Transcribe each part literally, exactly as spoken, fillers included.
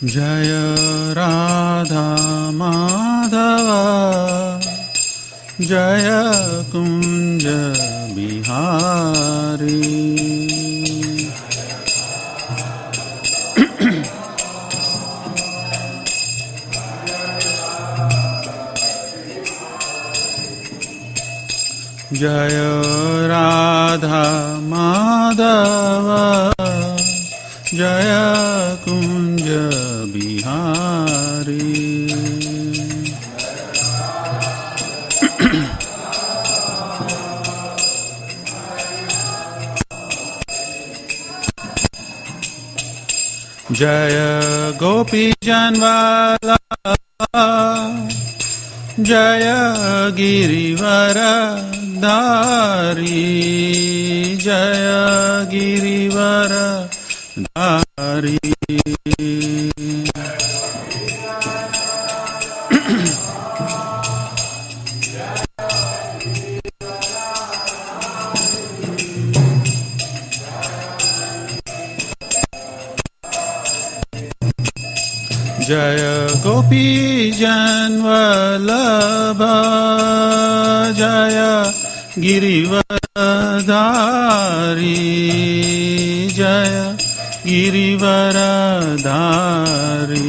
जय राधा माधव जय कुंज बिहारी। जय राधा माधव जय कुंज बिहारी। जय गोपी जनवाला जय गिरिवर धारी जय गिरिवर धारी। जय गोपी जनवल्लभ जय गिरिवरधारी जय गिरिवरधारी।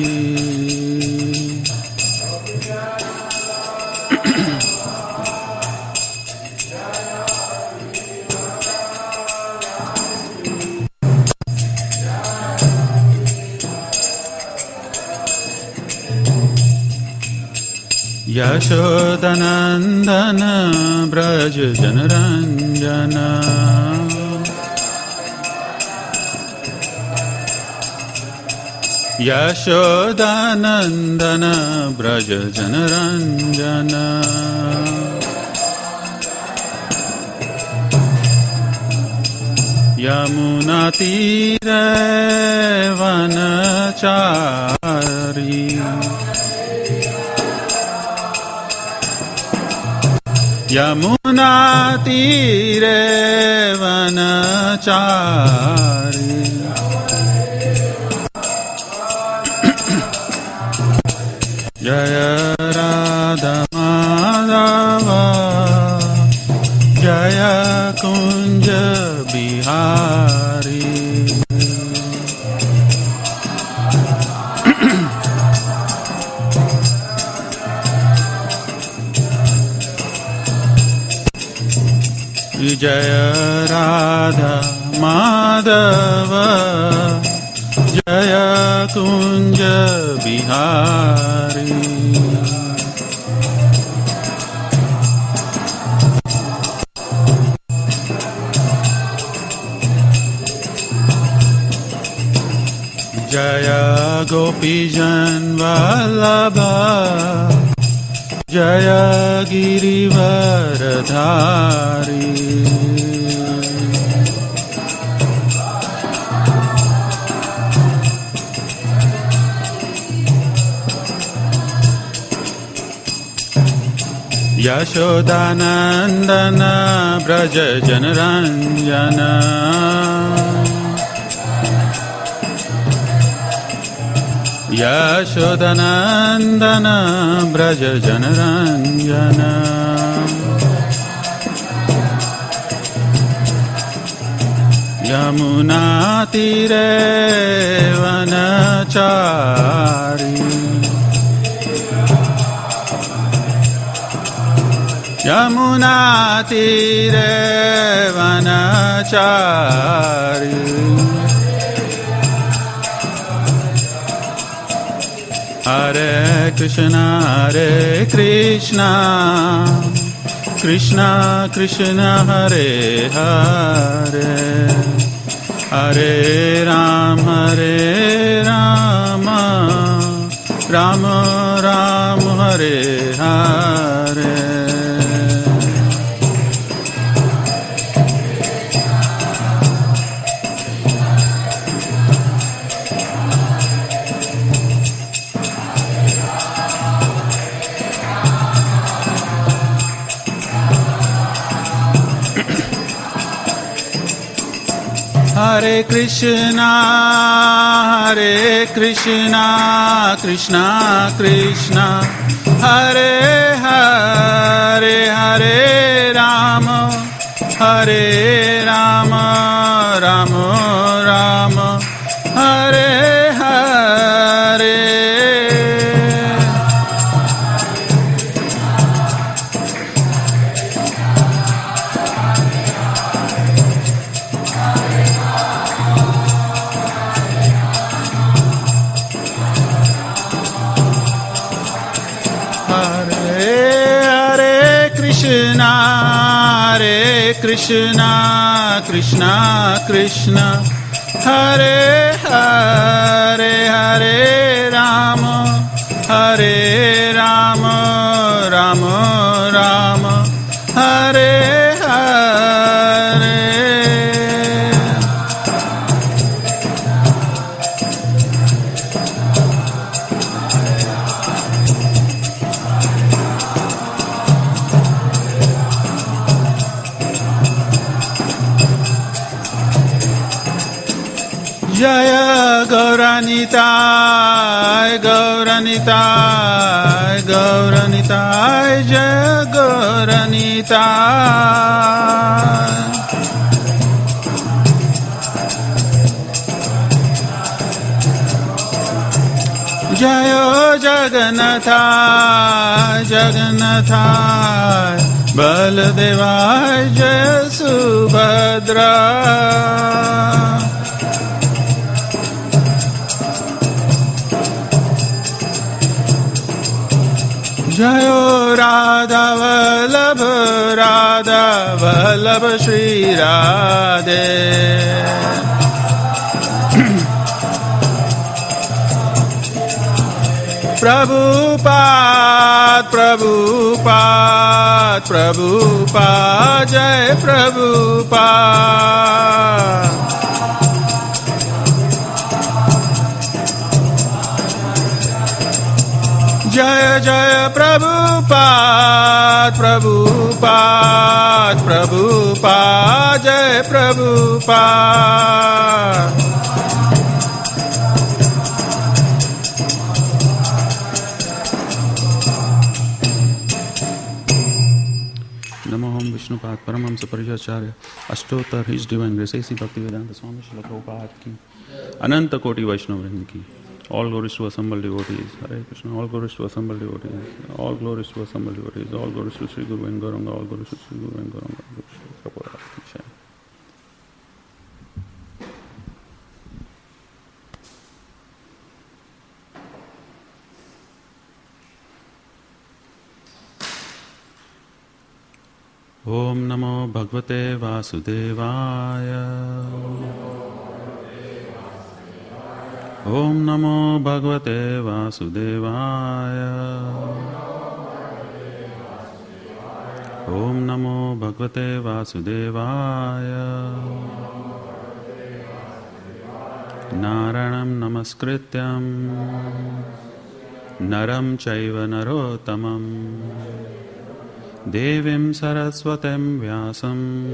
यशोदनंदन ब्रज जनरंजन यशोदनंदन ब्रज जनरंजन। यमुना तीरे वनचारी यमुना तीरे वनचारी। जय राधा माधव जय कुंज बिहारी। जय राधा माधव जय कुंज बिहारी। जय गोपी जनवल्लभ जय गिरिवरधारी। यशोदानंदन ब्रज जनरंजन यशोदानंदन ब्रज जनरंजन। यमुना तीरे वनचारी यमुना तीरे वनचारी। हरे कृष्णा हरे कृष्णा कृष्णा कृष्णा हरे हरे हरे राम हरे Ram Ram Ram Hare Hare. Hare Hare Krishna, Hare Krishna, Krishna Krishna, Hare Hare, Hare Rama, Hare Rama, Rama Rama, Hare Hare. Krishna, Hare Krishna, Krishna Krishna, Hare Hare, Hare Rama, Hare Rama, Rama Rama, Hare Hare. Jaya Gauranitai, Gauranitai, Gauranitai, Jaya Gauranitai. Jaya Jagannatha, Jagannatha, Baladeva, Jaya Subhadra. Jayo Radha Vallabha, Radha Vallabha Shri Radhe. Prabhupada, Prabhupada, Prabhupada, Jai Prabhupada. Jaya Jaya Prabhupada, Prabhupada, Prabhupada, Jai Prabhupada. Namo Om Vishnupad Paramahamsa Pariyacharya Ashtotar His Divine Grace A C Bhaktivedanta Swami Srila Prabhupada ki Ananta Koti Vaishnava Vrinda ki. All glories to assembled devotees. Hare Krishna. All glories to assembled devotees. All glories to assembled devotees. All glories to Sri Guru and Gauranga. All glories to Sri Guru and Gauranga. Om Namo Bhagavate Vasudevaya. Om Namo Bhagavate Vasudevaya. Om Namo Bhagavate Vasudevaya. Naranam Namaskrityam Naram Chaiva Narottamam Devim Saraswatam Vyasam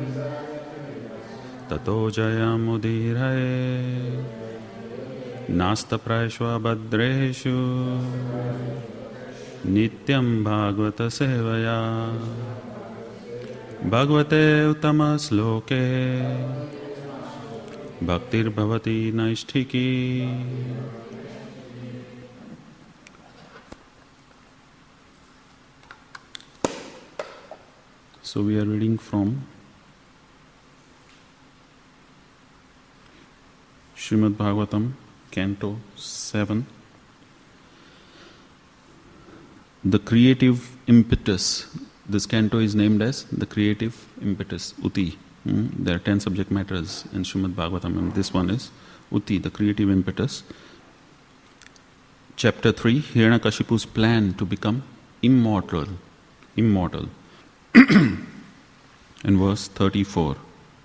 Tato Jayamudiraye Nasta Praishva Badreshu Nityam Bhagavata Sevaya Bhagavate Uttama Sloke Bhaktir Bhavati Naisthiki. So we are reading from Srimad Bhagavatam, Canto seven. The creative impetus. This canto is named as the creative impetus, Uti. Mm? There are ten subject matters in Srimad Bhagavatam, and this one is Uti, the creative impetus. Chapter three, Hiranyakashipu's plan to become immortal. Immortal. In verse thirty-four.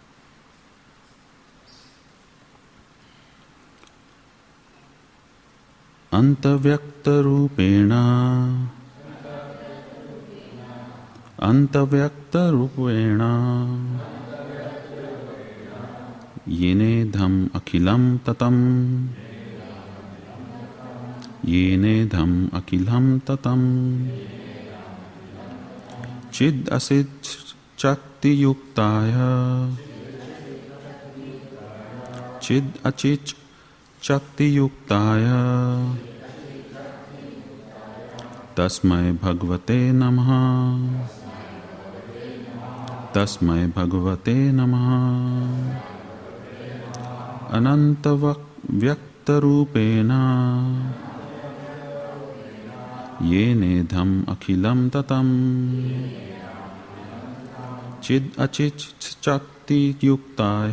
Antavyakta rupena Antavyakta rupena येनेधम अखिलम ततम येनेधम अखिलम ततम चिद असित शक्ति युक्ताय चिद अचित शक्ति युक्ताय तस्मै भगवते नमः तस्मै भगवते नमः अनंत व्यक्त रूपेण येनेधम अखिलम ततम चिद अचित शक्ति युक्ताय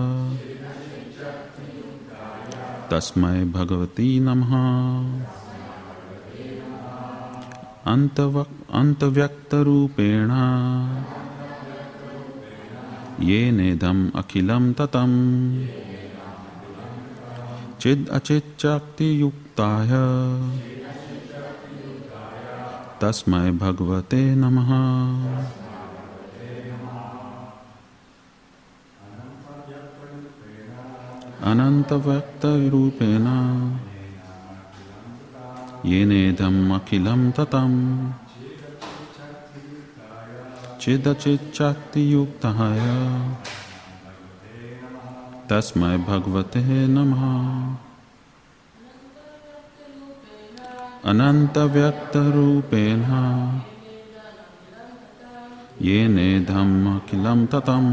तस्मै भगवती नमः अंतव्यक्त रूपेण येनेधम अखिलम ततम चिद अचित शक्ति युक्ताय तस्मै भगवते नमः अनंत व्यक्त रूपेण येनेधम अखिलम ततम चिदचित शक्ति युक्ताय तस्मै भगवते नमः अनंत व्यक्त रूपेण येनेधम अखिलम ततम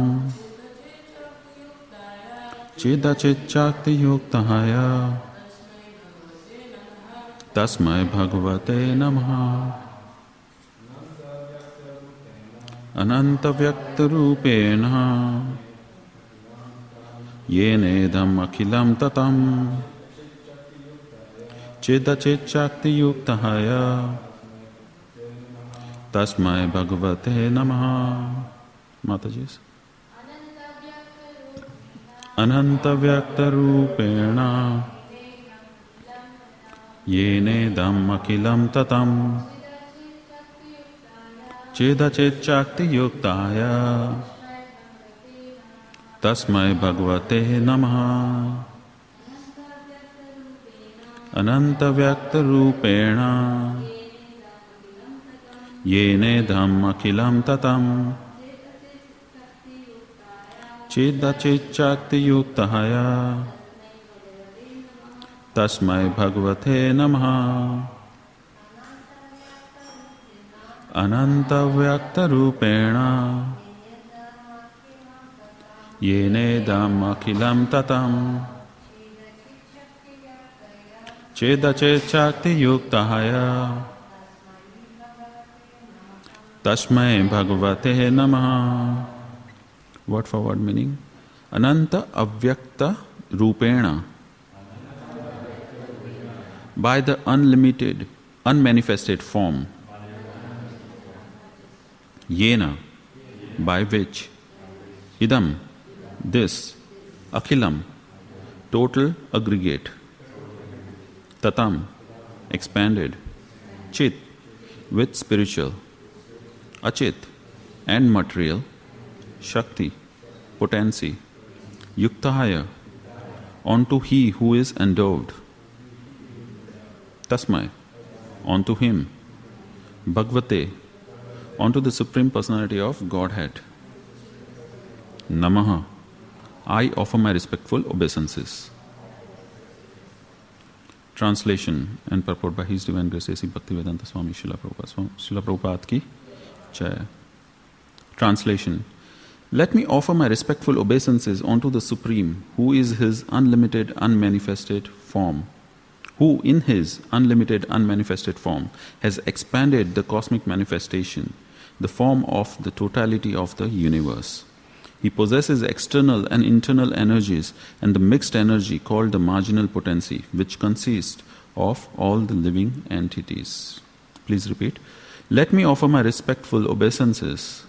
चिदचित शक्ति युक्ताय तस्मै भगवते नमः अनंत व्यक्त रूपेण येनेधम अखिलम ततम चिदचित शक्ति युक्ताय तस्मै भगवते नमः। माताजी अनंत व्यक्त रूपेण येनेधम अखिलम ततम चिदचित शक्ति युक्ताय तस्मै भगवते नमः। अनंत व्यक्त रूपेण येनेधम अखिलम ततम चिदचित शक्ति युक्ताय तस्मै भगवते नमः। अनंत व्यक्त रूपेण येनेधम अखिलम ततम चिदचित शक्ति युक्ताय तस्मै भगवते नमः। Word for word meaning. Ananta avyakta rupena, by the unlimited, unmanifested form. Yena, by which. Idam, this. Akhilam, total aggregate. Tatam, expanded. Chit, with spiritual. Achit, and material. Shakti, potency. Yuktahaya, onto he who is endowed. Tasmai, onto him. Bhagavate, onto the Supreme Personality of Godhead. Namaha, I offer my respectful obeisances. Translation and purport by His Divine Grace A C Bhaktivedanta Swami Srila Prabhupada. Srila Prabhupada ki Jai. Translation. Let me offer my respectful obeisances unto the Supreme, who is His unlimited, unmanifested form, who in His unlimited, unmanifested form has expanded the cosmic manifestation, the form of the totality of the universe. He possesses external and internal energies and the mixed energy called the marginal potency, which consists of all the living entities. Please repeat. Let me offer my respectful obeisances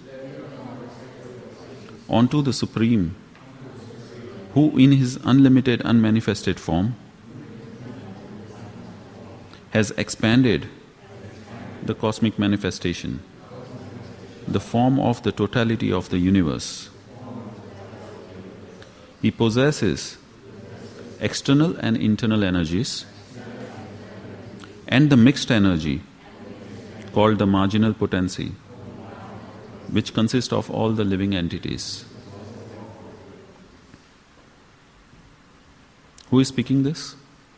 unto the Supreme, who in His unlimited, unmanifested form has expanded the cosmic manifestation, the form of the totality of the universe. He possesses external and internal energies and the mixed energy called the marginal potency, which consists of all the living entities. Who is speaking this?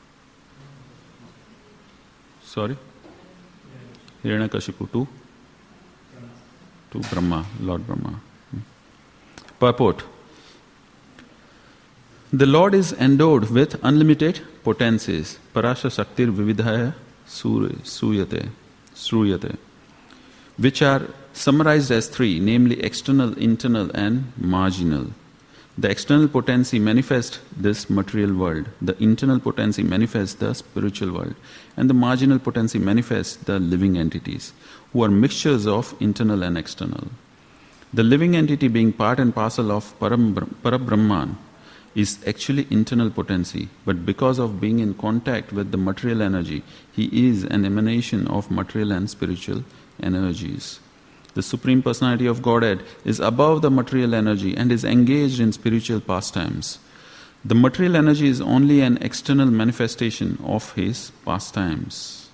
Sorry? Hiranyakashipu to? To Brahma, Lord Brahma. Purport. The Lord is endowed with unlimited potencies. Parasha Shaktir Vividhaya Suyate, Sruyate, which are summarized as three, namely external, internal, and marginal. The external potency manifests this material world, the internal potency manifests the spiritual world, and the marginal potency manifests the living entities, who are mixtures of internal and external. The living entity, being part and parcel of Param, Parabrahman, is actually internal potency, but because of being in contact with the material energy, he is an emanation of material and spiritual energies. The Supreme Personality of Godhead is above the material energy and is engaged in spiritual pastimes. The material energy is only an external manifestation of his pastimes.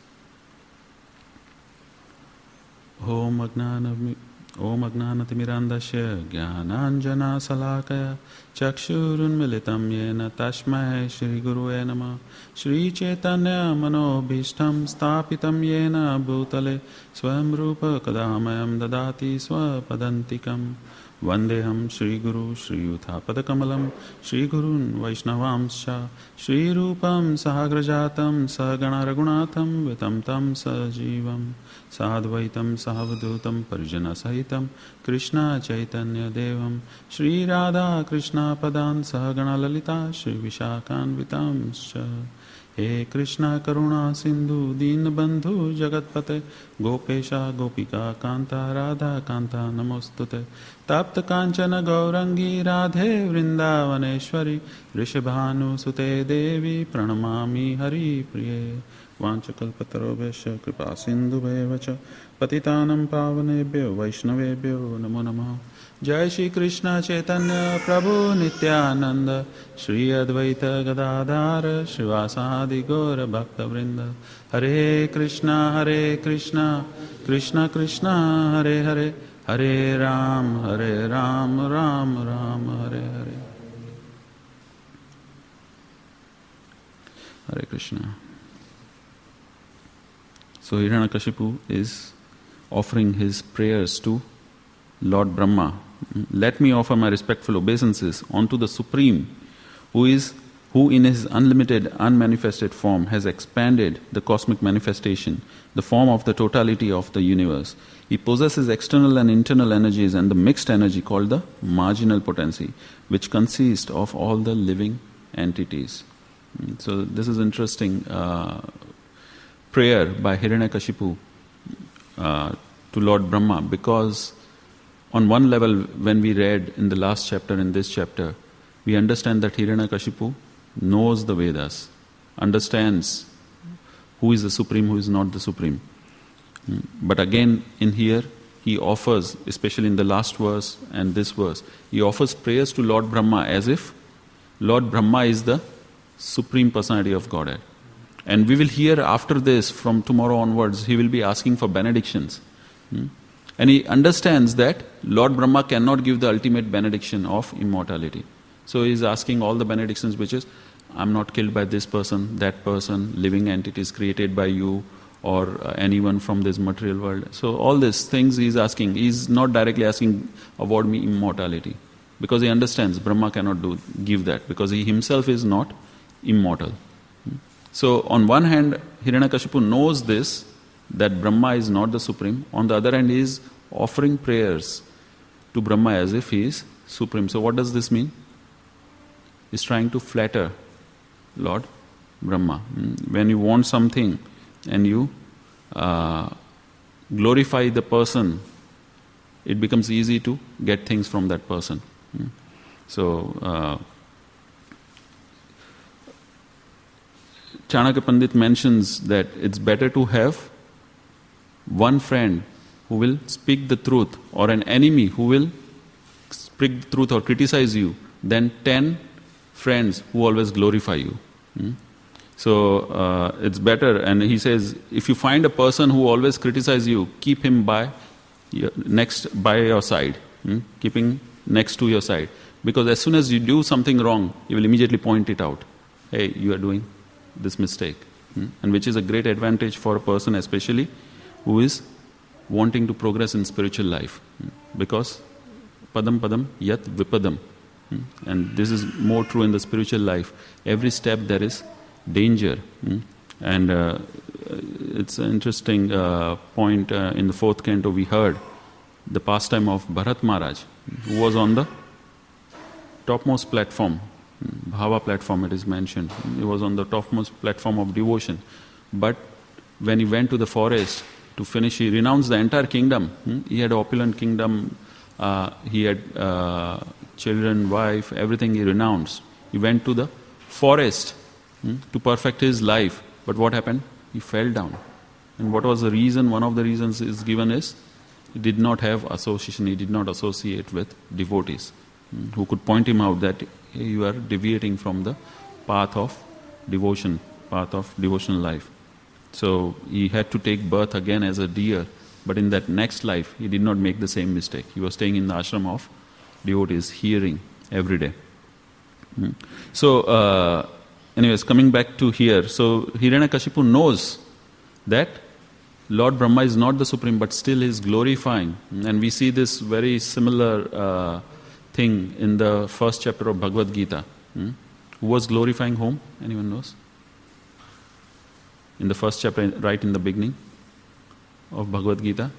Om Agnana Om Agnanatimirandasya Jnananjana Salakaya Chakshurunmilitam Yena Tashmai Shri Gurue Namah Shri Chaitanya Manobhishtam Stapitam Yena Bhutale Swam Rupa Kadamayam Dadati Swapadantikam Vandeham Shri Guru Shri Uthapadakamalam Shri Gurun Vaishnavamscha Shri Rupam Sahagrajatam Sagana Ragunatham Vitam Tam Sajivam Sadvaitam Sahavadhutam Parijana Sahitam Krishna Chaitanya Devam Shri Radha Krishna Padan Sahagana Lalita Shri Vishakan Vitamscha He Krishna Karuna Sindhu Deenabandhu Jagatpate Gopesha Gopika Kanta Radha Kanta Namostute Tapta Kanchana Gaurangi Radhe Vrindavaneshwari Rishabhanu Sute Devi Pranamami Hari Priye Vanchakalpatarobhesha Kripa Sindhubhevacha Patitanam Pavanebhyo Vaishnavebhyo Namo Namaha Jai Shri Krishna Chaitanya Prabhu Nityananda Shri Advaita Gadadhara Srivasadi Gaura Bhakta Vrinda Hare Krishna Hare Krishna Krishna Krishna Hare Hare Hare Ram Hare Ram Ram Ram Hare Hare Hare Krishna. So Hiranyakashipu is offering his prayers to Lord Brahma. Let me offer my respectful obeisances unto the Supreme, who is who in his unlimited, unmanifested form has expanded the cosmic manifestation, the form of the totality of the universe. He possesses external and internal energies and the mixed energy called the marginal potency, which consists of all the living entities. So this is interesting uh, prayer by Hiranyakashipu uh, to Lord Brahma, because on one level, when we read in the last chapter, in this chapter, we understand that Hiranyakashipu knows the Vedas, understands who is the Supreme, who is not the Supreme. But again, in here, he offers, especially in the last verse and this verse, he offers prayers to Lord Brahma as if Lord Brahma is the Supreme Personality of Godhead. And we will hear after this, from tomorrow onwards, he will be asking for benedictions. Hmm? And he understands that Lord Brahma cannot give the ultimate benediction of immortality. So he is asking all the benedictions, which is, I'm not killed by this person, that person, living entities created by you, or uh, anyone from this material world. So all these things he is asking. He is not directly asking, award me immortality. Because he understands Brahma cannot do give that, because he himself is not immortal. So on one hand, Hiranyakashipu knows this, that Brahma is not the Supreme. On the other hand, he is offering prayers to Brahma as if he is Supreme. So what does this mean? He is trying to flatter Lord Brahma. When you want something and you uh, glorify the person, it becomes easy to get things from that person. So, uh, Chanakya Pandit mentions that it's better to have one friend who will speak the truth, or an enemy who will speak the truth or criticize you, than ten friends who always glorify you. Hmm? So uh, it's better. And he says, if you find a person who always criticizes you, keep him by your, next by your side, hmm? keeping next to your side. Because as soon as you do something wrong, he will immediately point it out. Hey, you are doing this mistake. Hmm? And which is a great advantage for a person, especially who is wanting to progress in spiritual life. Hmm? Because padam padam yat vipadam. Hmm? And this is more true in the spiritual life. Every step there is danger. Hmm? And uh, it's an interesting uh, point uh, in the fourth canto we heard the pastime of Bharat Maharaj, who was on the topmost platform, Bhava platform it is mentioned. He was on the topmost platform of devotion. But when he went to the forest to finish, he renounced the entire kingdom. Hmm? He had an opulent kingdom, uh, he had uh, children, wife, everything he renounced. He went to the forest hmm, to perfect his life. But what happened? He fell down. And what was the reason? One of the reasons is given is he did not have association, he did not associate with devotees hmm, who could point him out that hey, you are deviating from the path of devotion, path of devotional life. So he had to take birth again as a deer, but in that next life he did not make the same mistake. He was staying in the ashram of devotees, hearing every day. Hmm. So uh, anyways, coming back to here, so Hiranyakashipu knows that Lord Brahma is not the supreme, but still is glorifying. And we see this very similar uh, thing in the first chapter of Bhagavad Gita. Hmm? Who was glorifying whom? Anyone knows? In the first chapter, right in the beginning of Bhagavad Gita.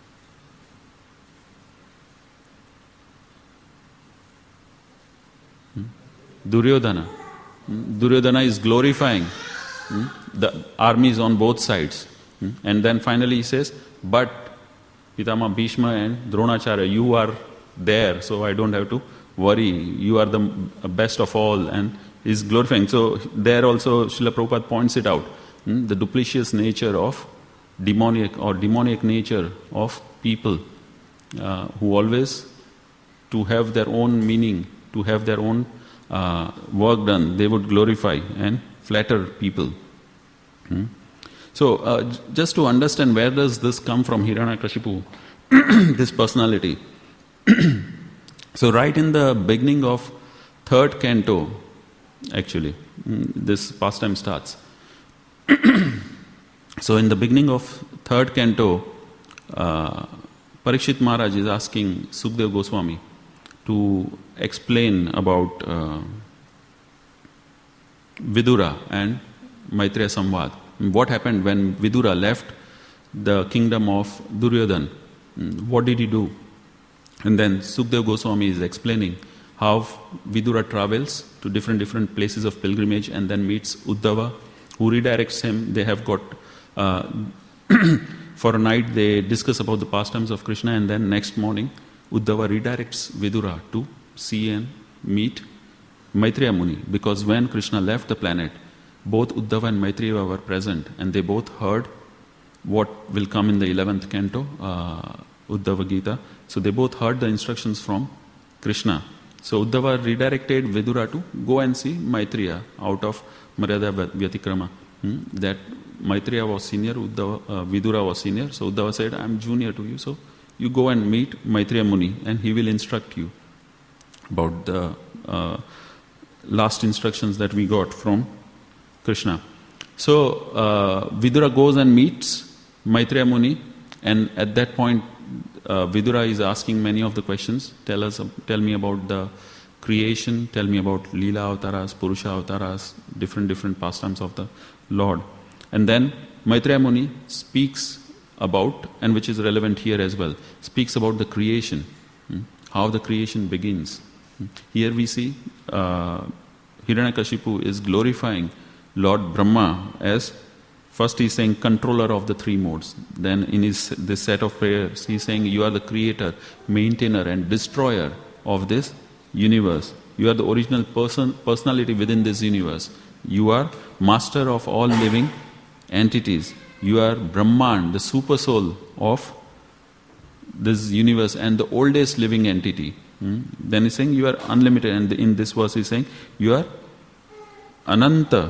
Hmm? Duryodhana. Hmm? Duryodhana is glorifying hmm? the armies on both sides. Hmm? And then finally he says, but Pitama Bhishma and Dronacharya, you are there, so I don't have to worry. You are the best of all, and is glorifying. So there also Srila Prabhupada points it out, hmm? the duplicitous nature of demoniac or demoniac nature of people uh, who always, to have their own meaning, to have their own uh, work done, they would glorify and flatter people. Hmm? So uh, j- just to understand where does this come from, Hiranyakashipu, this personality. So right in the beginning of third canto, actually, this pastime starts. So in the beginning of third canto, uh, Parikshit Maharaj is asking Sukdev Goswami to explain about uh, Vidura and Maitreya Samvad. What happened when Vidura left the kingdom of Duryodhana? What did he do? And then Sukdev Goswami is explaining how Vidura travels to different different places of pilgrimage and then meets Uddhava, who redirects him. They have got, uh, for a night they discuss about the pastimes of Krishna, and then next morning Uddhava redirects Vidura to see and meet Maitreya Muni. Because when Krishna left the planet, both Uddhava and Maitreya were present, and they both heard what will come in the eleventh canto, uh, Uddhava Gita. So they both heard the instructions from Krishna. So Uddhava redirected Vidura to go and see Maitreya out of Maryada Vyatikrama. Hmm? That Maitreya was senior, Uddhava, uh, Vidura was senior. So Uddhava said, I am junior to you, so you go and meet Maitreya Muni and he will instruct you about the uh, last instructions that we got from Krishna. So uh, Vidura goes and meets Maitreya Muni, and at that point uh, Vidura is asking many of the questions. Tell us, tell me about the creation, tell me about Leela Avtaras, Purusha Avtaras, different different pastimes of the Lord. And then Maitreya Muni speaks about, and which is relevant here as well, speaks about the creation, hmm? how the creation begins. Hmm? Here we see uh, Hiranyakashipu is glorifying Lord Brahma as, first he's saying controller of the three modes. Then in his this set of prayers, he's saying you are the creator, maintainer and destroyer of this universe. You are the original person, personality within this universe. You are master of all living entities. You are Brahman, the super soul of this universe and the oldest living entity. Hmm? Then he's saying you are unlimited, and in this verse he's saying you are ananta,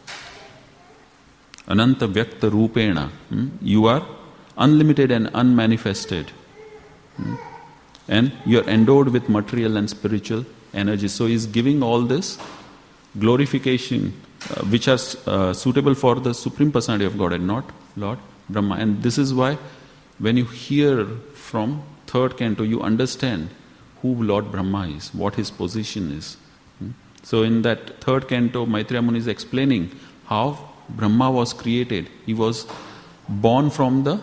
ananta vyakta rupena. Hmm? You are unlimited and unmanifested. Hmm? And you are endowed with material and spiritual energy. So he's giving all this glorification uh, which are uh, suitable for the Supreme Personality of Godhead, not Lord Brahma. And this is why when you hear from third canto, you understand who Lord Brahma is, what his position is. Hmm? So in that third canto, Maitreya Muni is explaining how Brahma was created. He was born from the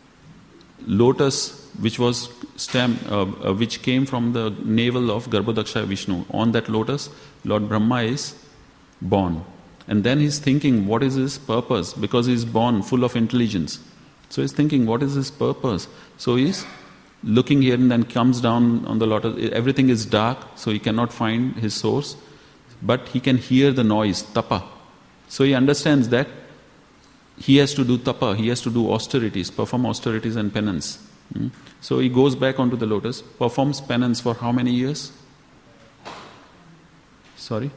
lotus which was stem, uh, uh, which came from the navel of Garbhodaksha Vishnu. On that lotus, Lord Brahma is born. And then he's thinking, what is his purpose? Because he's born full of intelligence. So he's thinking, what is his purpose? So he's looking here and then comes down on the lotus. Everything is dark, so he cannot find his source. But he can hear the noise, tapa. So he understands that he has to do tapa, he has to do austerities, perform austerities and penance. Hmm? So he goes back onto the lotus, performs penance for how many years? Sorry?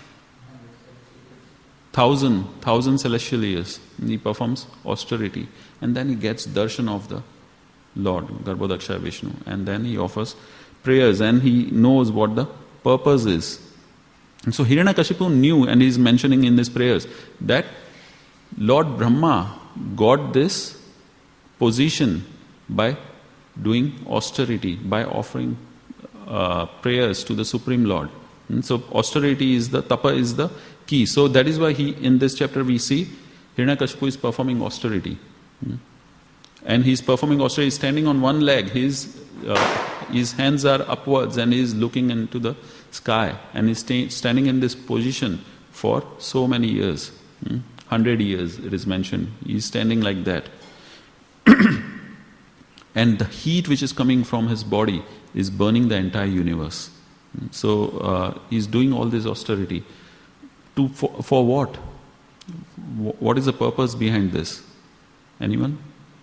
Thousand, thousand celestial years. He performs austerity. And then he gets darshan of the Lord, Garbhodaksha Vishnu. And then he offers prayers and he knows what the purpose is. And so Hiranyakashipu knew, and he is mentioning in his prayers, that Lord Brahma got this position by doing austerity, by offering uh, prayers to the Supreme Lord. And so austerity is the, tapa is the key. So that is why he, in this chapter we see Hiranyakashipu is performing austerity. Hmm. And he is performing austerity, he's standing on one leg, his, uh, his hands are upwards and he is looking into the sky. And he is sta- standing in this position for so many years. Hmm. Hundred years it is mentioned. He is standing like that. And the heat which is coming from his body is burning the entire universe. So uh, he is doing all this austerity. To for, for what? What is the purpose behind this? Anyone?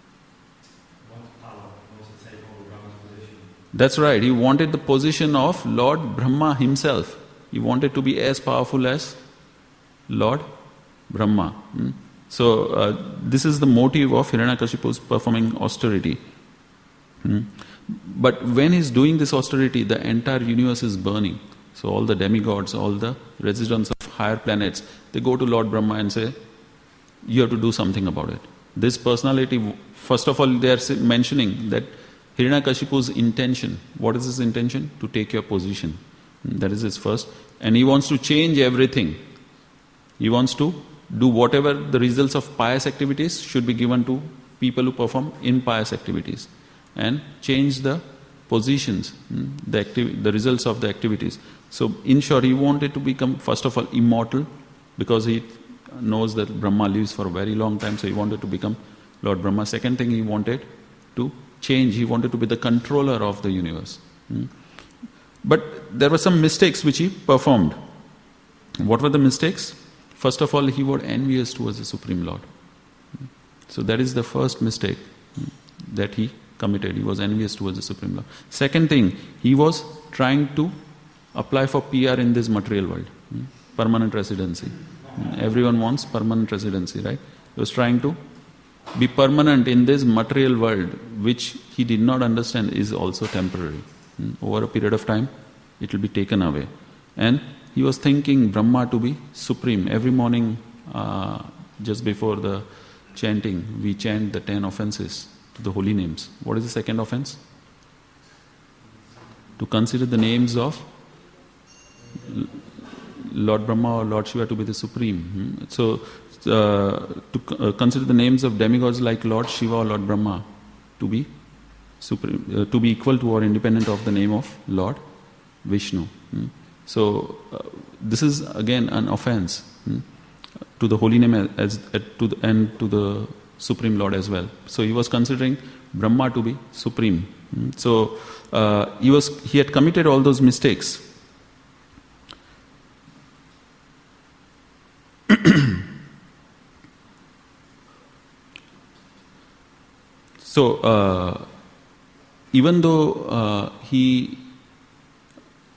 That's right. He wanted the position of Lord Brahma himself. He wanted to be as powerful as Lord Brahma. Hmm? So uh, this is the motive of Hiranyakashipu's performing austerity. Hmm? But when he's doing this austerity, the entire universe is burning. So all the demigods, all the residents of higher planets, they go to Lord Brahma and say, you have to do something about it. This personality, first of all, they are mentioning that Hiranyakashipu's intention. What is his intention? To take your position. That is his first. And he wants to change everything. He wants to do whatever the results of pious activities should be given to people who perform impious activities. And change the positions, the activ- the results of the activities. So in short, he wanted to become, first of all, immortal, because he knows that Brahma lives for a very long time, so he wanted to become Lord Brahma. Second thing, he wanted to change, he wanted to be the controller of the universe. But there were some mistakes which he performed. What were the mistakes? First of all, he was envious towards the Supreme Lord. So that is the first mistake that he committed. He was envious towards the Supreme Lord. Second thing, he was trying to apply for P R in this material world. Permanent residency. Everyone wants permanent residency, right? He was trying to be permanent in this material world, which he did not understand is also temporary. Over a period of time, it will be taken away. And he was thinking Brahma to be supreme. Every morning, uh, just before the chanting, we chant the ten offenses to the holy names. What is the second offense? To consider the names of Lord Brahma or Lord Shiva to be the supreme. So, uh, to uh, consider the names of demigods like Lord Shiva or Lord Brahma to be supreme, uh, to be equal to or independent of the name of Lord Vishnu. So, uh, this is again an offense to the holy name as, as to the, and to the Supreme Lord as well. So he was considering Brahma to be supreme. So uh, he was he had committed all those mistakes. So uh, even though uh, he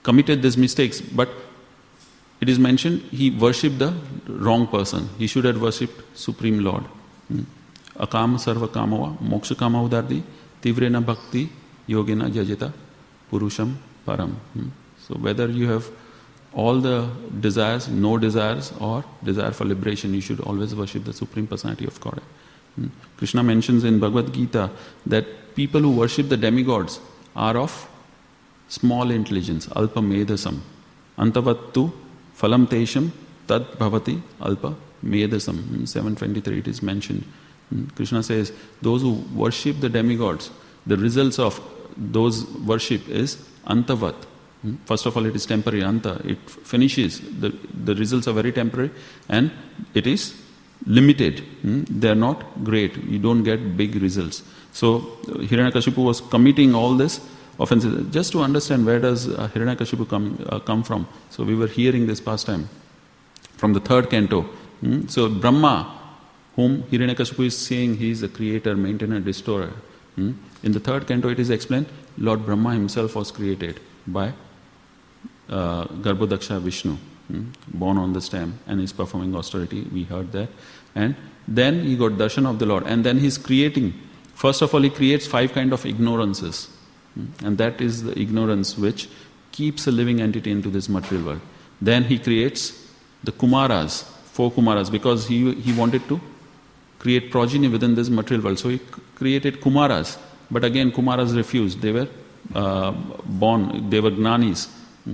committed these mistakes, but it is mentioned he worshipped the wrong person. He should have worshipped Supreme Lord. Akama sarva kamava moksha kama udardi tivrena bhakti yogena jajita purusham param. So whether you have all the desires, no desires, or desire for liberation, you should always worship the Supreme Personality of God. Krishna mentions in Bhagavad Gita that people who worship the demigods are of small intelligence, alpa medasam. Antavattu phalam tesham tad bhavati alpa medasam. seven twenty-three it is mentioned. Krishna says, those who worship the demigods, the results of those worship is antavat. First of all, it is temporary, anta. It finishes. The, the results are very temporary and it is limited. They are not great. You don't get big results. So Hiranyakashipu was committing all this offenses. Just to understand where does uh, Hiranyakashipu come, uh, come from. So we were hearing this past time from the third canto. So Brahma, whom Hiranyakashipu is saying he is the creator, maintainer, destroyer. In the third canto it is explained, Lord Brahma himself was created by uh, Garbhodaksha Vishnu, born on the stem, and is performing austerity. We heard that. And then he got darshan of the Lord. And then he is creating, first of all he creates five kind of ignorances. And that is the ignorance which keeps a living entity into this material world. Then he creates the Kumaras, four Kumaras, because he, he wanted to create progeny within this material world. So he created Kumaras. But again, Kumaras refused. They were uh, born, they were Gnanis.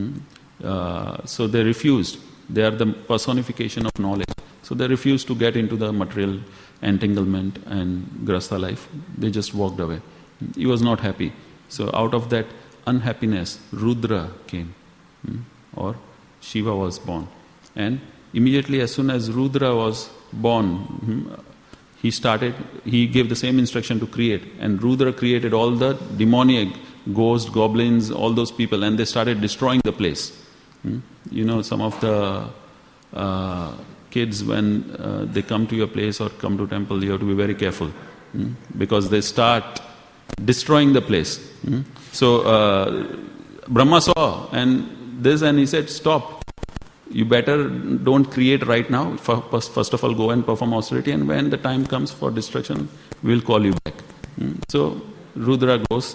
Uh, so they refused. They are the personification of knowledge. So they refused to get into the material entanglement and grastha life. They just walked away. He was not happy. So out of that unhappiness, Rudra came. Or Shiva was born. And immediately as soon as Rudra was born, he started, he gave the same instruction to create. And Rudra created all the demoniac, ghosts, goblins, all those people, and they started destroying the place. You know, some of the uh, kids, when uh, they come to your place or come to temple, you have to be very careful. Because they start destroying the place. So, uh, Brahma saw and this, and he said, stop. You better don't create right now. First of all, go and perform austerity, and when the time comes for destruction, we'll call you back. So Rudra goes.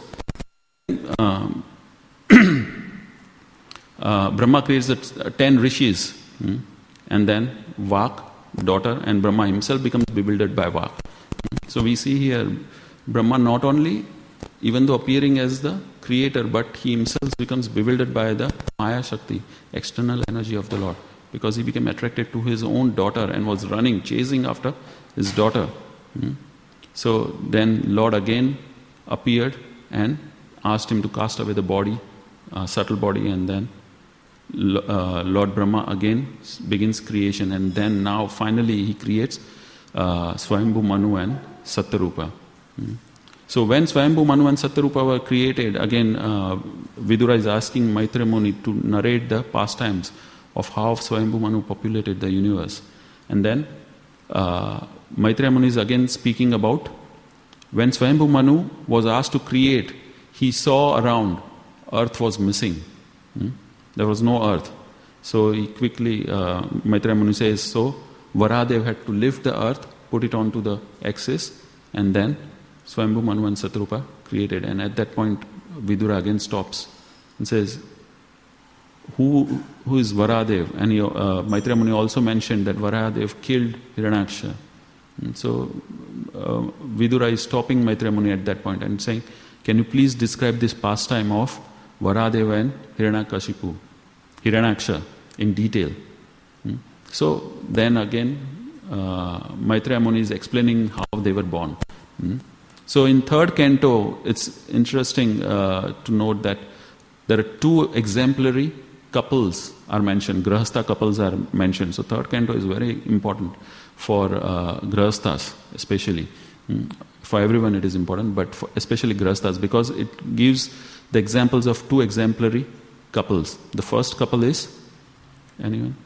Um, uh, Brahma creates the ten rishis, and then Vak, daughter, and Brahma himself becomes bewildered by Vak. So we see here, Brahma not only, even though appearing as the creator, but he himself becomes bewildered by the Maya Shakti, external energy of the Lord, because he became attracted to his own daughter and was running, chasing after his daughter. So then Lord again appeared and asked him to cast away the body, uh, subtle body, and then uh, Lord Brahma again begins creation, and then now finally he creates uh, Swayambhu Manu and Satyarupa. So when Swayambhu Manu and Satyarupa were created, again uh, Vidura is asking Maitreya Muni to narrate the pastimes of how Swayambhu Manu populated the universe. And then uh, Maitreya Muni is again speaking about when Swayambhu Manu was asked to create, he saw around, earth was missing. Hmm? There was no earth. So he quickly, uh, Maitreya Muni says, so Varahadev had to lift the earth, put it onto the axis, and then Swayambhu Manu and Satyarupa created. And at that point, Vidura again stops and says, who who is Varahadev? And he, uh, Maitreya Muni also mentioned that Varahadev killed Hiranyaksha. And so uh, Vidura is stopping Maitreya Muni at that point and saying, can you please describe this pastime of Varahadev and Hiranyakashipu, Hiranyaksha, in detail? Hmm? So then again, uh, Maitreya Muni is explaining how they were born. Hmm? So in third canto, it's interesting uh, to note that there are two exemplary couples are mentioned, Grahastha couples are mentioned. So third canto is very important for uh, Grahasthas especially. Mm. For everyone it is important, but for especially Grahasthas, because it gives the examples of two exemplary couples. The first couple is, anyone?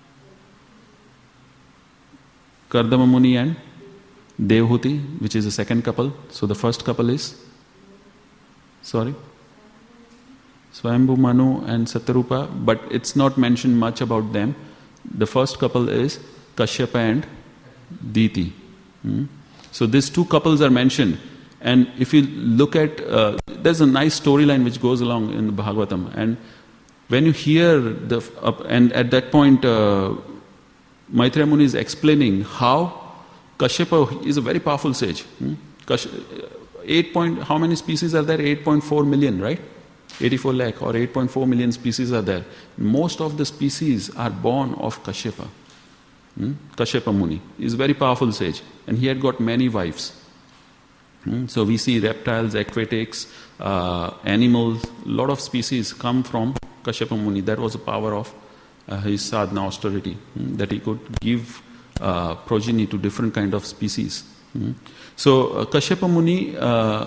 Kardama Muni and Devhuti, which is the second couple. So the first couple is, sorry? Swayambhu Manu and Satarupa, but it's not mentioned much about them. The first couple is Kashyapa and Diti. Hmm? So these two couples are mentioned. And if you look at, uh, there's a nice storyline which goes along in the Bhagavatam. And when you hear the, uh, and at that point, uh, Maitreya Muni is explaining how Kashyapa is a very powerful sage. Hmm? Kash, eight point, how many species are there? eight point four million, right? eighty-four lakh or eight point four million species are there. Most of the species are born of Kashyapa. Hmm? Kashyapa Muni is a very powerful sage. And he had got many wives. Hmm? So we see reptiles, aquatics, uh, animals, a lot of species come from Kashyapa Muni. That was the power of uh, his sadhana austerity, hmm? that he could give uh, progeny to different kind of species. Hmm? So uh, Kashyapa Muni uh,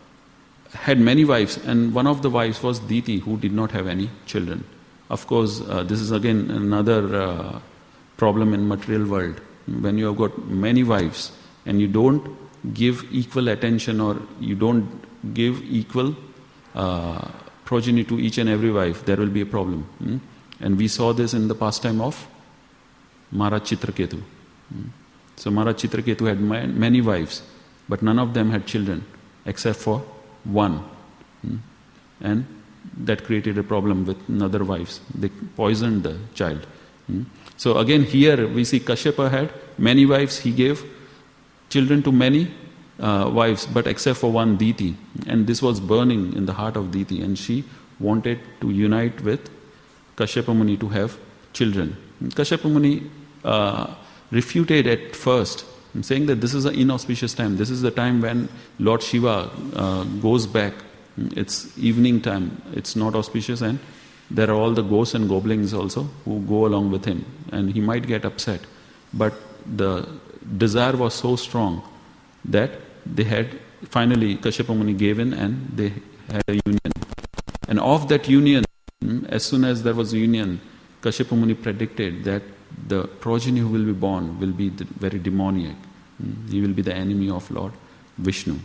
had many wives, and one of the wives was Diti, who did not have any children. Of course, uh, this is again another uh, problem in material world. When you have got many wives and you don't give equal attention or you don't give equal uh, progeny to each and every wife, there will be a problem. Hmm? And we saw this in the pastime of Maharaj Chitraketu. Hmm? So Maharaj Chitraketu had many wives, but none of them had children except for one. Hmm? And that created a problem with another wives. They poisoned the child. Hmm? So again here we see Kashyapa had many wives. He gave children to many uh, wives, but except for one, Diti. And this was burning in the heart of Diti, and she wanted to unite with Kashyapa Muni to have children. Kashyapa Muni uh, refuted at first, saying that this is an inauspicious time. This is the time when Lord Shiva uh, goes back. It's evening time. It's not auspicious, and there are all the ghosts and goblins also who go along with him, and he might get upset. But the desire was so strong that they had, finally Kashyapa Muni gave in and they had a union. And of that union, as soon as there was a union, Kashyapa Muni predicted that the progeny who will be born will be very demoniac. He will be the enemy of Lord Vishnu.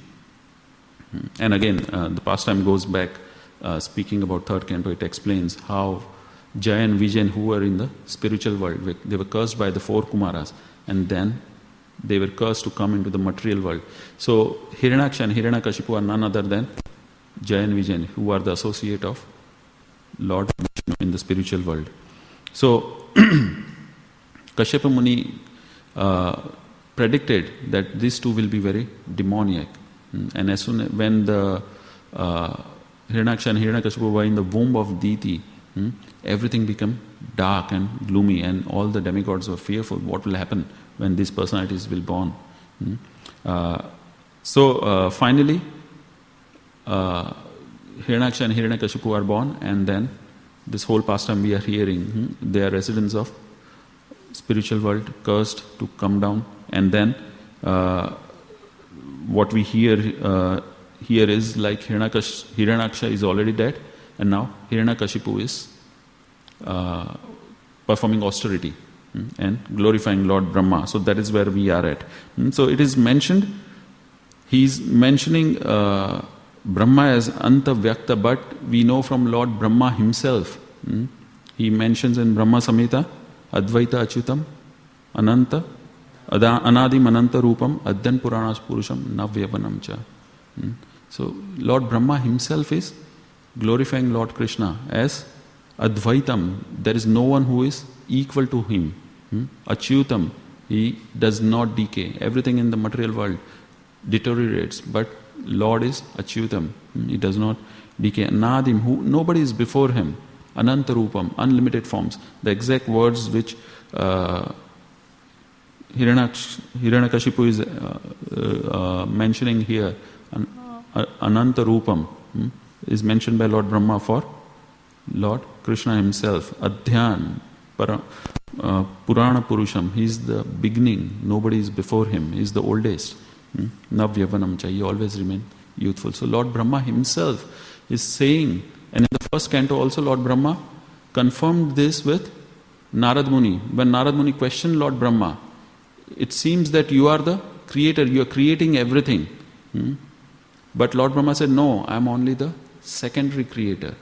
And again, uh, the pastime goes back, uh, speaking about third canto, it explains how Jaya and Vijayan, who were in the spiritual world, they were cursed by the four Kumaras, and then they were cursed to come into the material world. So Hiranyaksha and Hiranyakashipu are none other than Jaya and Vijayan, who are the associate of Lord Vishnu in the spiritual world. So Kashyapa Muni uh, predicted that these two will be very demoniac. And as soon as when the uh, Hiranyaksha and Hiranyakashipu were in the womb of Diti, hmm, everything became dark and gloomy, and all the demigods were fearful. What will happen when these personalities will born? Hmm? Uh, so uh, finally, uh, Hiranyaksha and Hiranyakashipu are born, and then this whole pastime we are hearing, hmm, they are residents of spiritual world, cursed to come down, and then uh, what we hear uh, here is like Hiranyaksha, Hiranyaksha is already dead, and now Hiranyakashipu is uh, performing austerity hmm, and glorifying Lord Brahma. So that is where we are at. Hmm, so it is mentioned, he is mentioning uh, Brahma as Anta Vyakta, but we know from Lord Brahma himself. Hmm, he mentions in Brahma Samhita, Advaita Achyutam, Ananta, Anadim Ananta Rupam, Adyan Puranas Purusham, Navyavanam Cha. Hmm. So Lord Brahma himself is glorifying Lord Krishna as Advaitam. There is no one who is equal to him. Hmm? Achyutam, he does not decay. Everything in the material world deteriorates, but Lord is Achyutam. Hmm? He does not decay. Nadim, who nobody is before him. Ananta Rupam, unlimited forms. The exact words which uh, Hiranyakashipu is uh, uh, mentioning here, an, uh, Ananta Rupam, hmm, is mentioned by Lord Brahma for Lord Krishna himself. Adhyan, para, uh, Purana Purusham, he is the beginning, nobody is before him, he is the oldest. Hmm? Navyavanam cha, he always remain youthful. So Lord Brahma himself is saying, and in the first canto also Lord Brahma confirmed this with Narad Muni. When Narad Muni questioned Lord Brahma, it seems that you are the creator, you are creating everything. Hmm? But Lord Brahma said, no, I am only the secondary creator.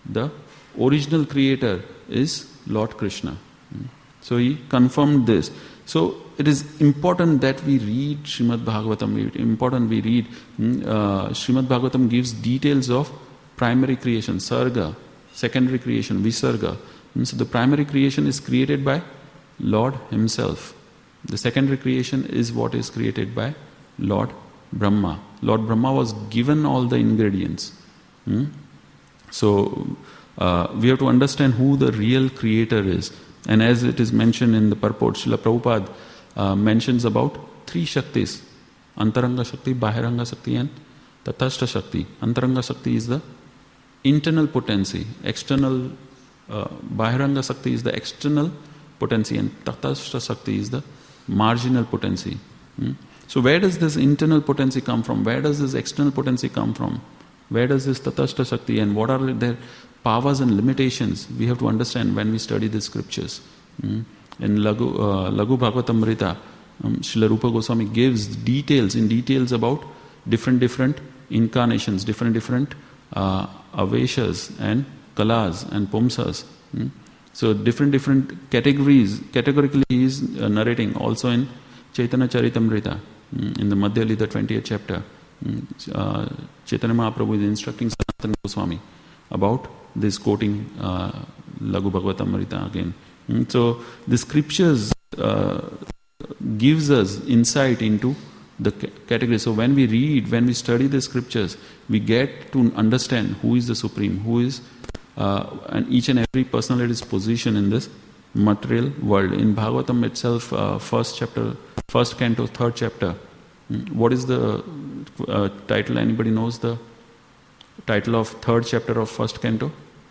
the original creator is Lord Krishna. So he confirmed this. So it is important that we read Srimad Bhagavatam. Important we read. Uh, Srimad Bhagavatam gives details of primary creation, Sarga, secondary creation, Visarga. So the primary creation is created by Lord Himself. The secondary creation is what is created by Lord Brahma. Lord Brahma was given all the ingredients. Hmm? So uh, we have to understand who the real creator is. And as it is mentioned in the purport, Srila Prabhupada uh, mentions about three Shaktis. Antaranga Shakti, Bahiranga Shakti and Tatastha Shakti. Antaranga Shakti is the internal potency. External, uh, Bahiranga Shakti is the external potency and Tatastha Shakti is the marginal potency. Hmm? So where does this internal potency come from? Where does this external potency come from? Where does this Tatastha Shakti and what are their powers and limitations? We have to understand when we study the scriptures. Mm. In Lagu, uh, Lagu Bhagavatamrita, um, Srila Rupa Goswami gives details in details about different different incarnations, different different uh, aveshas and kalas and pumsas. Mm. So different different categories, categorically he is uh, narrating also in Chaitanya Charitamrita, mm, in the Madhya Lila twentieth chapter. Mm. Uh, Chaitanya Mahaprabhu is instructing Sanatana Goswami about this, quoting uh, Lagu Bhagavatamrita again. Mm, so the scriptures uh, gives us insight into the c- category. So when we read, when we study the scriptures, we get to understand who is the Supreme, who is, uh, and each and every personality's position in this material world. In Bhagavatam itself, uh, first chapter, first canto, third chapter. Mm, what is the uh, title? Anybody knows the title of third chapter of first canto?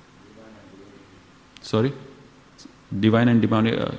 Sorry? Divine and divine, uh,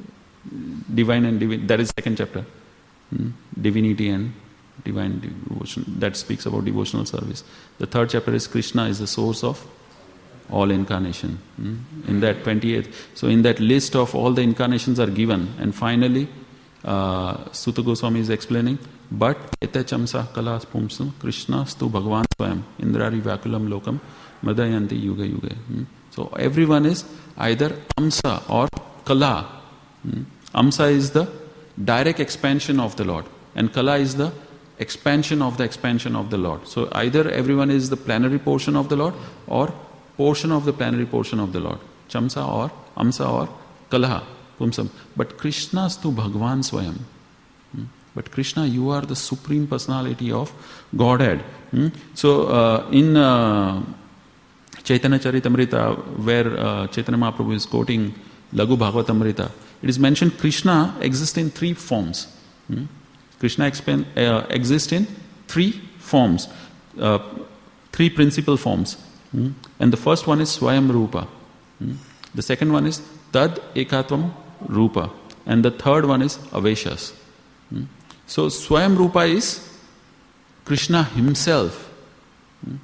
divine and divine, that is second chapter. Hmm? Divinity and divine devotion, that speaks about devotional service. The third chapter is Krishna is the source of all incarnation. Hmm? In that twenty-eighth, so in that list of all the incarnations are given, and finally uh, Sutta Goswami is explaining, but ete chamsa kalas pumsam Krishna stu bhagavan swayam indrari vakulam lokam madayanti yuga yuga. Hmm? So everyone is either amsa or kala. Hmm? Amsa is the direct expansion of the Lord, and kala is the expansion of the expansion of the Lord. So either everyone is the plenary portion of the Lord or portion of the plenary portion of the Lord. Chamsa or amsa or kalaha, pumsam. But Krishna stu bhagavan swayam. Hmm? But Krishna, you are the supreme personality of Godhead. Hmm? So uh, in uh, Chaitanya Charitamrita, where uh, Chaitanya Mahaprabhu is quoting Lagu Bhagavatamrita, it is mentioned Krishna exists in three forms. Hmm? Krishna expen- uh, exists in three forms, uh, three principal forms. Hmm? And the first one is Swayam Rupa. Hmm? The second one is Tad Ekatvam Rupa. And the third one is Aveshas. Hmm? So Swayam Rupa is Krishna himself. Hmm?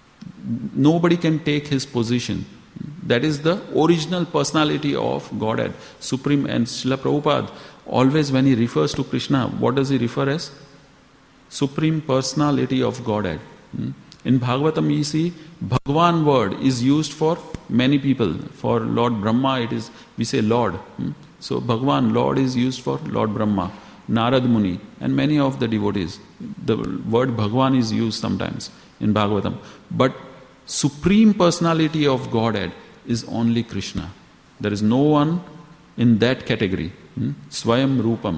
Nobody can take his position. That is the original personality of Godhead, Supreme. And Srila Prabhupada, always when he refers to Krishna, what does he refer as? Supreme personality of Godhead. In Bhagavatam, you see, Bhagwan word is used for many people. For Lord Brahma, it is, we say Lord. So Bhagwan, Lord, is used for Lord Brahma, Narad Muni, and many of the devotees. The word Bhagwan is used sometimes in Bhagavatam. But Supreme personality of Godhead is only Krishna. There is no one in that category. Hmm? Swayam Rupam.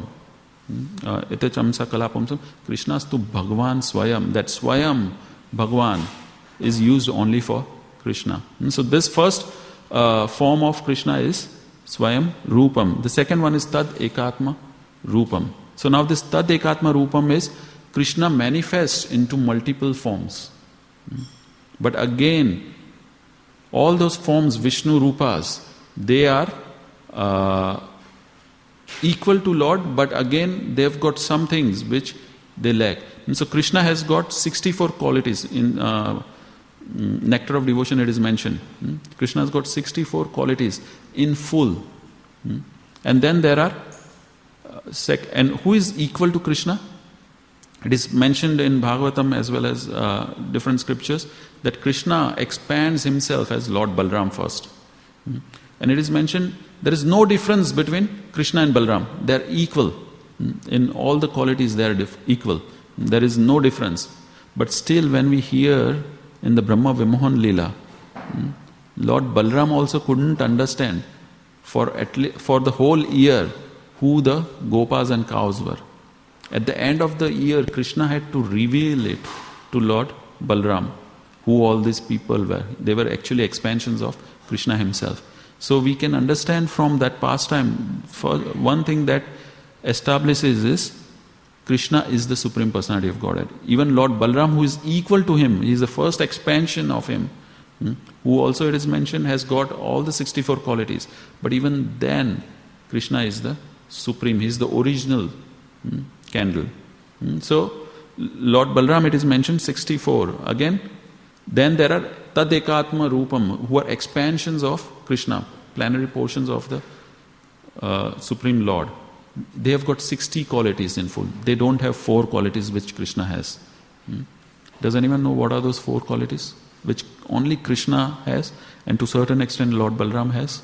Ete chamsa kalapamsam. Krishna's to Bhagwan Swayam. That Swayam Bhagwan is used only for Krishna. Hmm? So this first uh, form of Krishna is Swayam Rupam. The second one is Tad Ekatma Rupam. So now this Tad Ekatma Rupam is Krishna manifests into multiple forms. Hmm? But again, all those forms, Vishnu Rupas, they are uh, equal to Lord, but again, they've got some things which they lack. And so Krishna has got sixty-four qualities. In uh, Nectar of Devotion it is mentioned. Hmm? Krishna has got sixty-four qualities in full. Hmm? And then there are, uh, sec- and who is equal to Krishna? It is mentioned in Bhagavatam as well as uh, different scriptures that Krishna expands himself as Lord Balram first. Mm. And it is mentioned there is no difference between Krishna and Balram. They are equal. Mm. In all the qualities they are dif- equal. There is no difference. But still when we hear in the Brahma Vimohan Leela, mm, Lord Balram also couldn't understand for at le- for the whole year who the gopas and cows were. At the end of the year, Krishna had to reveal it to Lord Balram, who all these people were. They were actually expansions of Krishna himself. So we can understand from that pastime, for one thing that establishes is Krishna is the Supreme Personality of Godhead. Even Lord Balram, who is equal to him, he is the first expansion of him, who also it is mentioned has got all the sixty-four qualities. But even then, Krishna is the Supreme, he is the original hmm, candle. Hmm. So, Lord Balram, it is mentioned sixty-four. Again, then there are Tadekatma Rupam, who are expansions of Krishna, plenary portions of the uh, Supreme Lord. They have got sixty qualities in full. They don't have four qualities which Krishna has. Hmm. Does anyone know what are those four qualities which only Krishna has and to a certain extent Lord Balram has?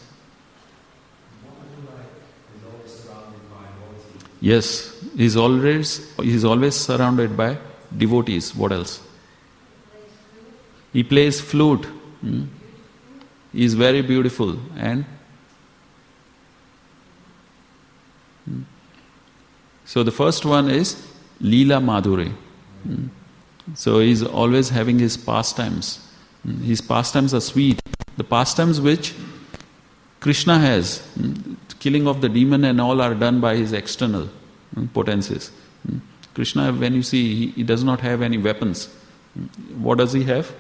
Yes, he is always he is always surrounded by devotees. What else? He plays flute. Hmm? He is very beautiful and hmm. So the first one is Leela Madhuri. Hmm? So he is always having his pastimes. Hmm? His pastimes are sweet. The pastimes which Krishna has, hmm? Killing of the demon and all are done by his external hmm, potencies. Hmm? Krishna, when you see, he, he does not have any weapons. Hmm? What does he have?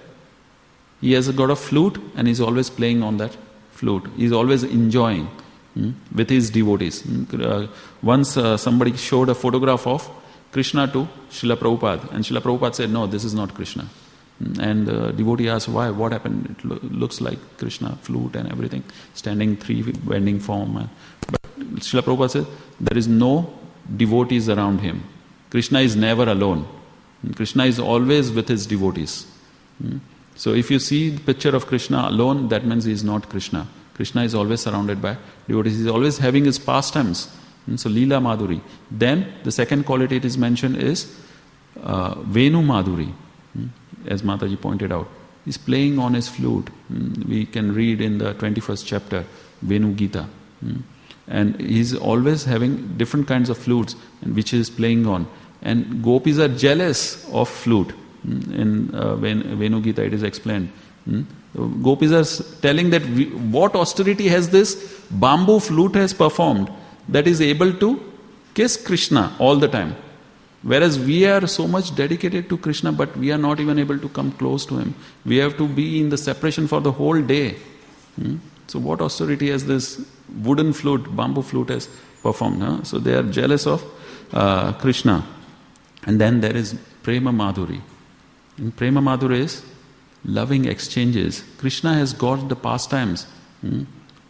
He has got a flute and he's always playing on that flute. He's always enjoying hmm, with his devotees. Hmm? Uh, once uh, somebody showed a photograph of Krishna to Srila Prabhupada, and Srila Prabhupada said, no, this is not Krishna. And the uh, devotee asked, why? What happened? It lo- looks like Krishna, flute and everything, standing three bending form. Uh, but Srila Prabhupada said, there is no devotees around him. Krishna is never alone. Krishna is always with his devotees. Hmm? So if you see the picture of Krishna alone, that means he is not Krishna. Krishna is always surrounded by devotees. He is always having his pastimes. Hmm? So Leela Madhuri. Then the second quality it is mentioned is uh, Venu Madhuri. Hmm? As Mataji pointed out, he's playing on his flute. Mm, we can read in the twenty-first chapter, Venu Gita. Mm, and he's always having different kinds of flutes which he is playing on. And gopis are jealous of flute. Mm, in uh, Venu Gita it is explained. Mm, so gopis are telling that we, what austerity has this bamboo flute has performed that is able to kiss Krishna all the time. Whereas we are so much dedicated to Krishna, but we are not even able to come close to him. We have to be in the separation for the whole day. Hmm? So what austerity has this wooden flute, bamboo flute has performed? Huh? So they are jealous of uh, Krishna. And then there is Prema Madhuri. And Prema Madhuri is loving exchanges. Krishna has got the pastimes, hmm?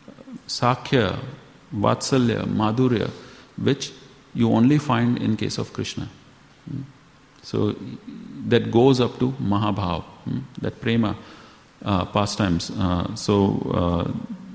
Sakhya, Vatsalya, Madhurya, which you only find in case of Krishna. So that goes up to Mahabhav, hmm? that prema uh, pastimes. Uh, so,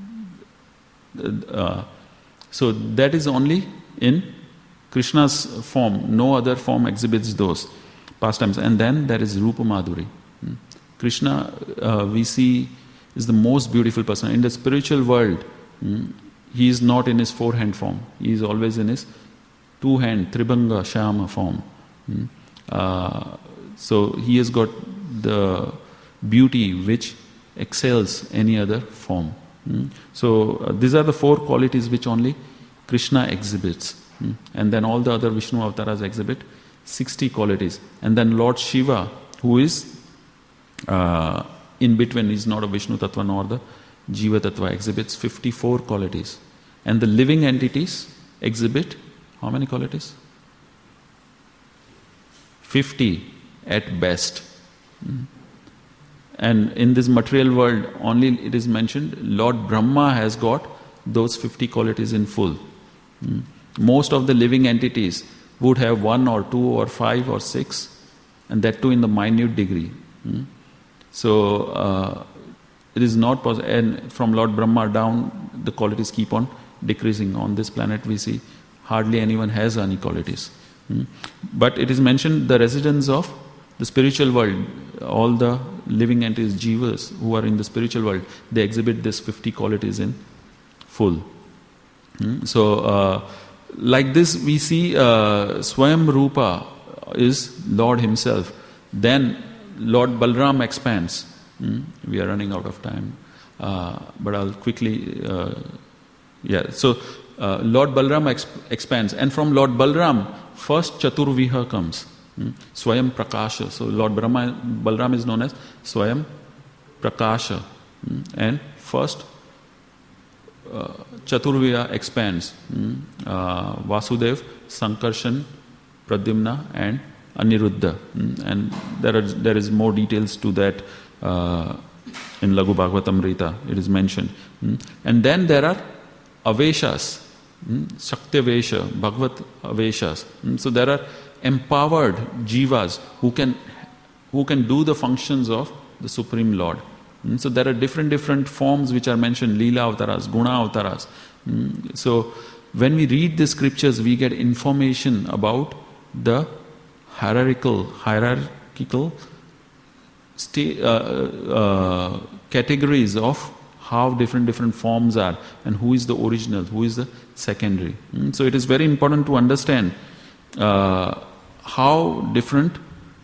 uh, uh, so that is only in Krishna's form. No other form exhibits those pastimes. And then there is Rupa Madhuri. Hmm? Krishna, uh, we see, is the most beautiful person in the spiritual world. Hmm? He is not in his four-hand form. He is always in his two-hand, Tribhanga, Shyama form. Hmm? Uh, so he has got the beauty which excels any other form. Hmm? So uh, these are the four qualities which only Krishna exhibits. Hmm? And then all the other Vishnu avatars exhibit sixty qualities. And then Lord Shiva, who is uh, in between, is not a Vishnu Tattva nor the Jiva Tattva, exhibits fifty-four qualities. And the living entities exhibit how many qualities? fifty at best. Hmm. And in this material world, only it is mentioned, Lord Brahma has got those fifty qualities in full. Hmm. Most of the living entities would have one or two or five or six, and that too in the minute degree. Hmm? So uh, it is not possible. And from Lord Brahma down, the qualities keep on decreasing. On this planet, we see hardly anyone has any qualities. Hmm? But it is mentioned the residents of the spiritual world, all the living entities, jivas who are in the spiritual world, they exhibit these fifty qualities in full. Hmm? So, uh, like this, we see uh, Swayam Rupa is Lord Himself. Then Lord Balram expands. Hmm? We are running out of time, uh, but I'll quickly. Uh, yeah. So uh, Lord Balram exp- expands, and from Lord Balram, first Chaturviha comes. Hmm? Swayam Prakasha. So Lord Brahma, Balram is known as Swayam Prakasha. Hmm? And first uh, Chaturviha expands. Hmm? Uh, Vasudev, Sankarshan, Pradyumna and Aniruddha. Hmm? And there are there is more details to that uh, in Laghu Bhagavatamrita. It is mentioned. Hmm? And then there are Aveshas. Hmm? Shaktavesha, Bhagavat Aveshas. Hmm? So there are empowered jivas who can who can do the functions of the Supreme Lord. Mm, so there are different different forms which are mentioned, Leela Avtaras, Guna Avtaras. Mm, so when we read the scriptures, we get information about the hierarchical hierarchical sta- uh, uh, categories of how different different forms are, and who is the original, who is the secondary. Mm, so it is very important to understand Uh, how different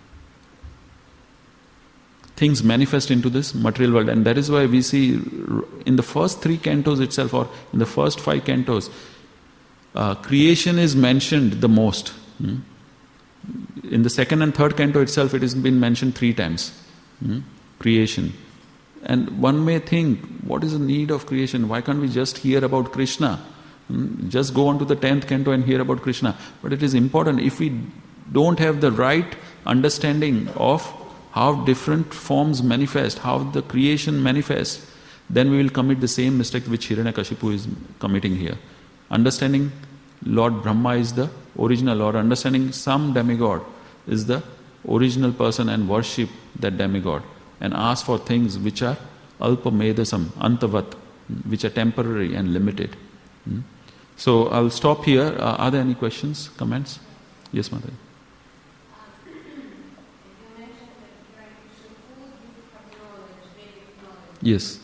things manifest into this material world, and that is why we see in the first three cantos itself, or in the first five cantos, uh, creation is mentioned the most. Hmm? In the second and third canto itself, it has been mentioned three times. Hmm? Creation. And one may think, what is the need of creation? Why can't we just hear about Krishna? Just go on to the tenth canto and hear about Krishna. But it is important. If we don't have the right understanding of how different forms manifest, how the creation manifests, then we will commit the same mistake which Hiranyakashipu is committing here. Understanding Lord Brahma is the original, or understanding some demigod is the original person and worship that demigod, and ask for things which are alpa medasam, antavat, which are temporary and limited. Hmm? So I'll stop here. Uh, are there any questions, comments? Yes, Mother. Yes.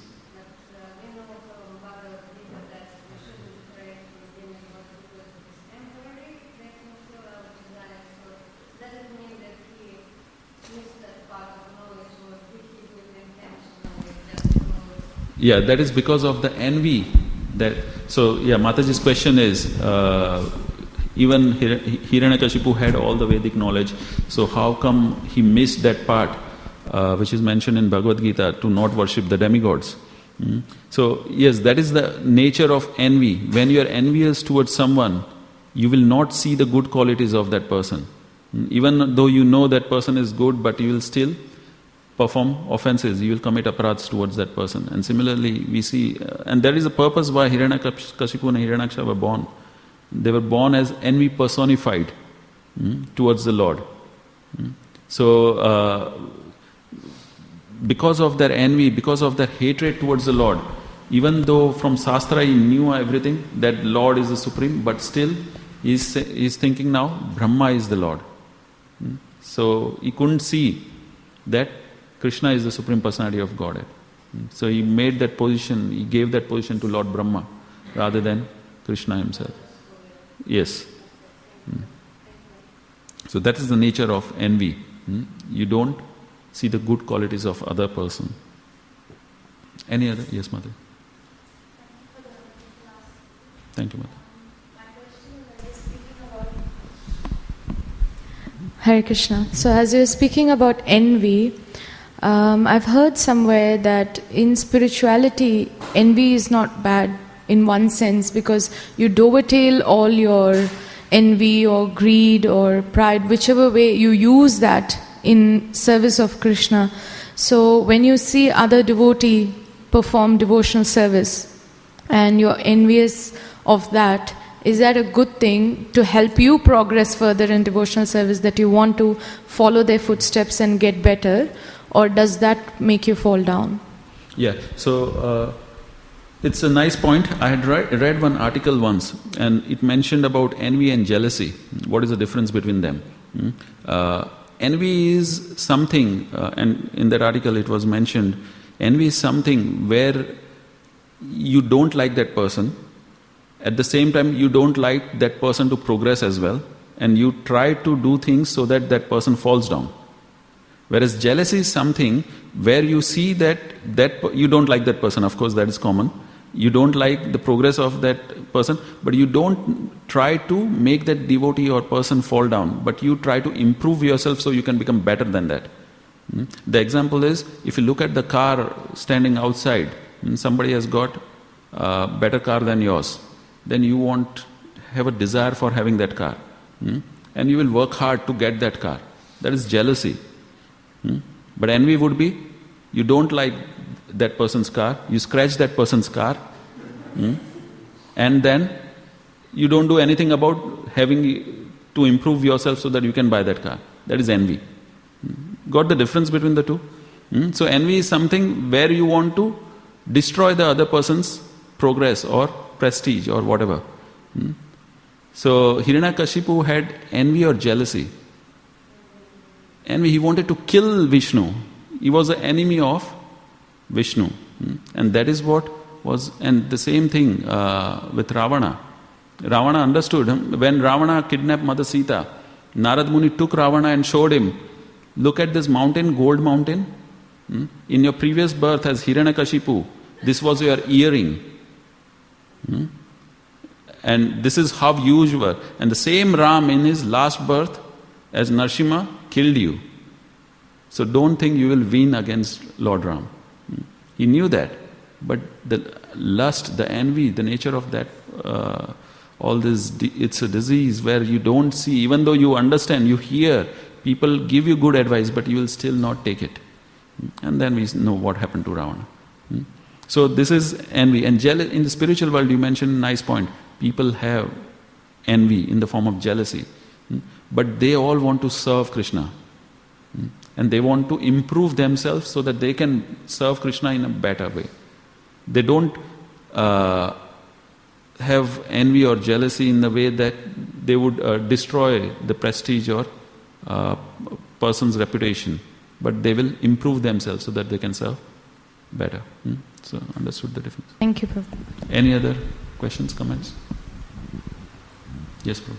Yeah, that is because of the envy. That so yeah, Mataji's question is, uh, even Hir- Hiranyakashipu had all the Vedic knowledge, so how come he missed that part, uh, which is mentioned in Bhagavad Gita, to not worship the demigods? Mm. So yes, that is the nature of envy. When you are envious towards someone, you will not see the good qualities of that person. Mm. Even though you know that person is good, but you will still perform offenses, you will commit aparadhs towards that person. And similarly, we see, uh, and there is a purpose why Hiranyakashipu and Hiranyaksha were born. They were born as envy personified mm, towards the Lord. Mm. So, uh, because of their envy, because of their hatred towards the Lord, even though from Shastra he knew everything, that Lord is the Supreme, but still he is, he is thinking now, Brahma is the Lord. Mm. So, he couldn't see that Krishna is the Supreme Personality of Godhead. So he made that position, he gave that position to Lord Brahma rather than Krishna himself. Yes. So that is the nature of envy. You don't see the good qualities of other person. Any other? Yes, Mother. Thank you, Mother. Hare Krishna. So as you were speaking about envy, Um, I've heard somewhere that in spirituality, envy is not bad in one sense, because you dovetail all your envy or greed or pride, whichever way you use that in service of Krishna. So when you see other devotee perform devotional service and you're envious of that, is that a good thing to help you progress further in devotional service, that you want to follow their footsteps and get better, or does that make you fall down? Yeah, so uh, it's a nice point. I had read, read one article once, and it mentioned about envy and jealousy. What is the difference between them? Hmm? Uh, envy is something, uh, and in that article it was mentioned, envy is something where you don't like that person. At the same time, you don't like that person to progress as well, and you try to do things so that that person falls down. Whereas jealousy is something where you see that that you don't like that person. Of course, that is common. You don't like the progress of that person, but you don't try to make that devotee or person fall down, but you try to improve yourself so you can become better than that. The example is, if you look at the car standing outside, somebody has got a better car than yours, then you won't have a desire for having that car. Hmm? And you will work hard to get that car. That is jealousy. Hmm? But envy would be, you don't like that person's car, you scratch that person's car, hmm? and then you don't do anything about having to improve yourself so that you can buy that car. That is envy. Hmm? Got the difference between the two? Hmm? So envy is something where you want to destroy the other person's progress or prestige or whatever. Hmm? So Hiranyakashipu had envy or jealousy. Envy, he wanted to kill Vishnu. He was an enemy of Vishnu. Hmm? And that is what was, and the same thing uh, with Ravana. Ravana understood him. When Ravana kidnapped Mother Sita, Narad Muni took Ravana and showed him, look at this mountain, gold mountain. Hmm? In your previous birth as Hiranyakashipu, this was your earring. Hmm? And this is how huge you were. And the same Ram in his last birth as Narsimha killed you. So don't think you will win against Lord Ram. Hmm? He knew that. But the lust, the envy, the nature of that, uh, all this, it's a disease where you don't see, even though you understand, you hear, people give you good advice, but you will still not take it. And then we know what happened to Ravana. Hmm? So this is envy. And jeal- in the spiritual world, you mentioned a nice point. People have envy in the form of jealousy. Hmm? But they all want to serve Krishna. Hmm? And they want to improve themselves so that they can serve Krishna in a better way. They don't uh, have envy or jealousy in the way that they would uh, destroy the prestige or uh, person's reputation. But they will improve themselves so that they can serve better. Hmm? So, understood the difference. Thank you, Prabhu. Any other questions, comments? Yes, Prabhu.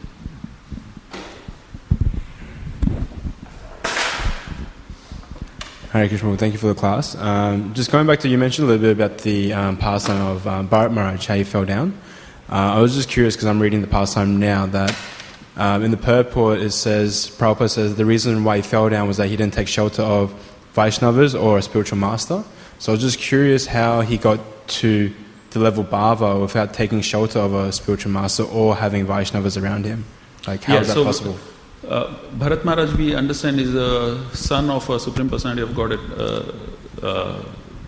Hare Krishna, thank you for the class. Um, just going back to, you mentioned a little bit about the um, pastime of um, Bharat Maharaj, how he fell down. Uh, I was just curious because I'm reading the pastime now that um, in the purport it says, Prabhupada says the reason why he fell down was that he didn't take shelter of Vaishnavas or a spiritual master. So I was just curious how he got to the level Bhava without taking shelter of a spiritual master or having Vaishnavas around him. Like, how yeah, is that so, possible? Uh, Bharat Maharaj, we understand, is a son of a Supreme Personality of Godhead, uh, uh,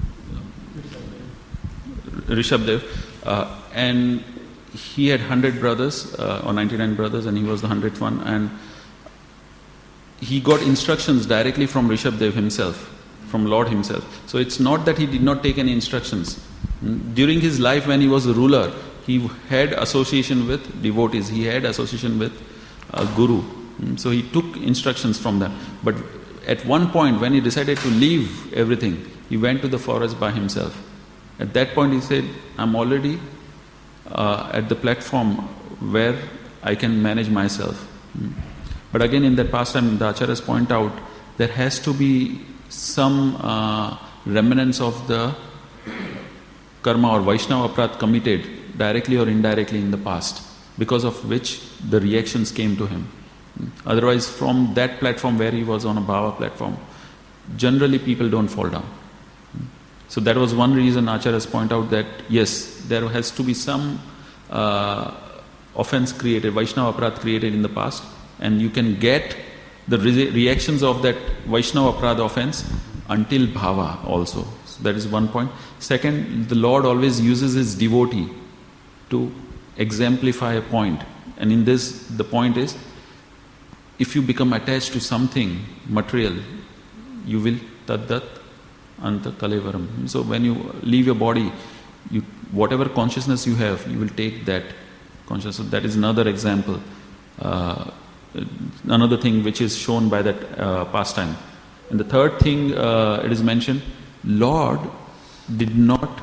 Rishabdev, uh, and he had one hundred brothers, uh, or ninety-nine brothers, and he was the one hundredth one, and he got instructions directly from Rishabdev himself, from Lord himself. So it's not that he did not take any instructions. During his life when he was a ruler, he had association with devotees, he had association with uh, Guru. So he took instructions from them. But at one point when he decided to leave everything, he went to the forest by himself. At that point he said, I'm already uh, at the platform where I can manage myself. But again, in that pastime, the acharyas point out, there has to be some uh, remnants of the karma or Vaishnava aparadh committed directly or indirectly in the past, because of which the reactions came to him. Otherwise, from that platform where he was on a bhava platform, generally people don't fall down. So that was one reason acharyas point out that yes, there has to be some uh, offense created, Vaishnava aparadh created in the past, and you can get the re- reactions of that Vaishnava aparadh offense until bhava also. So that is one point. Second, the Lord always uses his devotee to exemplify a point. And in this, the point is, if you become attached to something material, you will taddat anta kalevaram. So when you leave your body, you, whatever consciousness you have, you will take that consciousness. That is another example. Uh, another thing which is shown by that uh, pastime. And the third thing uh, it is mentioned, Lord did not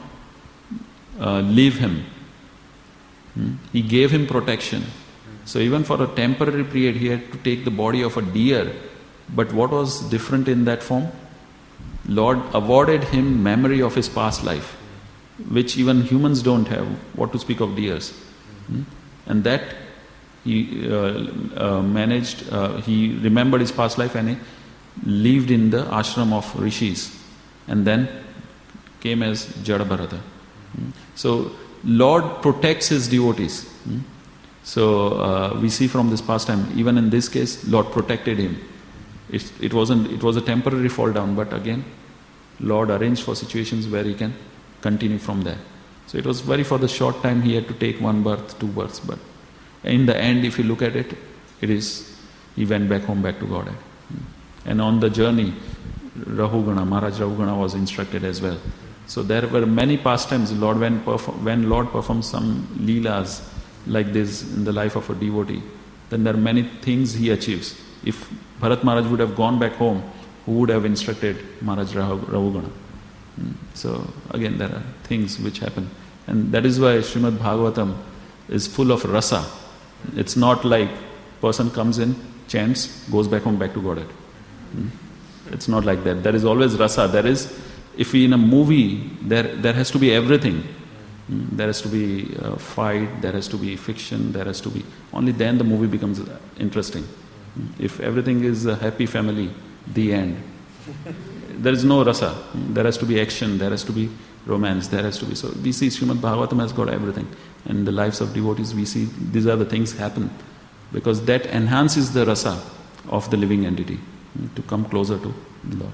uh, leave him. Hmm? He gave him protection. So even for a temporary period, he had to take the body of a deer. But what was different in that form? Lord awarded him memory of his past life, which even humans don't have, what to speak of deers. Hmm? And that he uh, uh, managed, uh, he remembered his past life and he lived in the ashram of rishis and then came as Jada Bharata. Hmm? So Lord protects his devotees. Hmm? So uh, we see from this pastime, even in this case, Lord protected him. It, it wasn't. It was a temporary fall down, but again, Lord arranged for situations where he can continue from there. So it was very for the short time he had to take one birth, two births, but in the end, if you look at it, it is he went back home, back to Godhead. And on the journey, Rahugana, Maharaj Rahugana was instructed as well. So there were many pastimes. Lord, when perform, when Lord performs some leelas like this in the life of a devotee, then there are many things he achieves. If Bharat Maharaj would have gone back home, who would have instructed Maharaj Rahugana? So again, there are things which happen. And that is why Srimad Bhagavatam is full of rasa. It's not like person comes in, chants, goes back home, back to Godhead. It's not like that. There is always rasa. There is, if we in a movie, there there has to be everything. There has to be a fight, there has to be fiction, there has to be, only then the movie becomes interesting. If everything is a happy family, the end. There is no rasa. There has to be action, there has to be romance, there has to be, so we see Srimad Bhagavatam has got everything. In the lives of devotees we see these are the things happen because that enhances the rasa of the living entity to come closer to the Lord.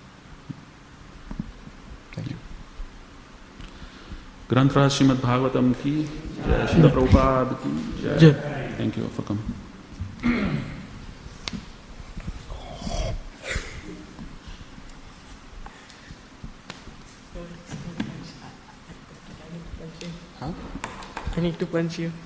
Thank you. Granth Raj Srimad Bhagavatam ki Jai, Srila Prabhupada ki Jai. Jai. Thank you for coming. Huh? I need to punch you.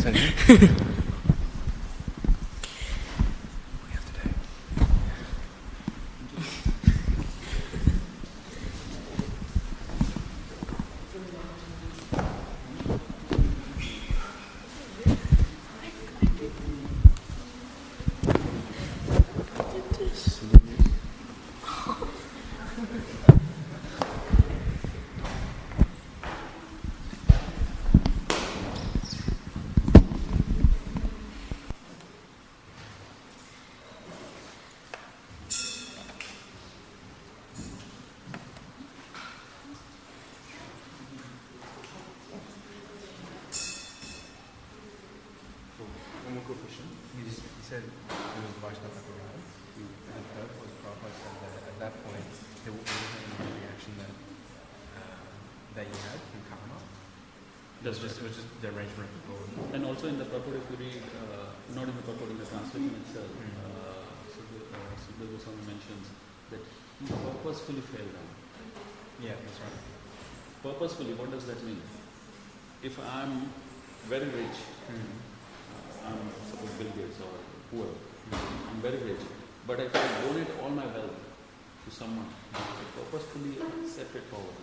That's just, it was just the arrangement of the board. And also in the purport, if you read, uh, not in the purport, in the translation itself, Sukha Goswami mentions that he purposefully fell down. Yeah, that's right. Purposefully, what does that mean? If I'm very rich, mm-hmm. uh, I'm suppose Bill Gates or whoever, mm-hmm. I'm very rich, but if I donate all my wealth to someone, I purposefully accepted poverty.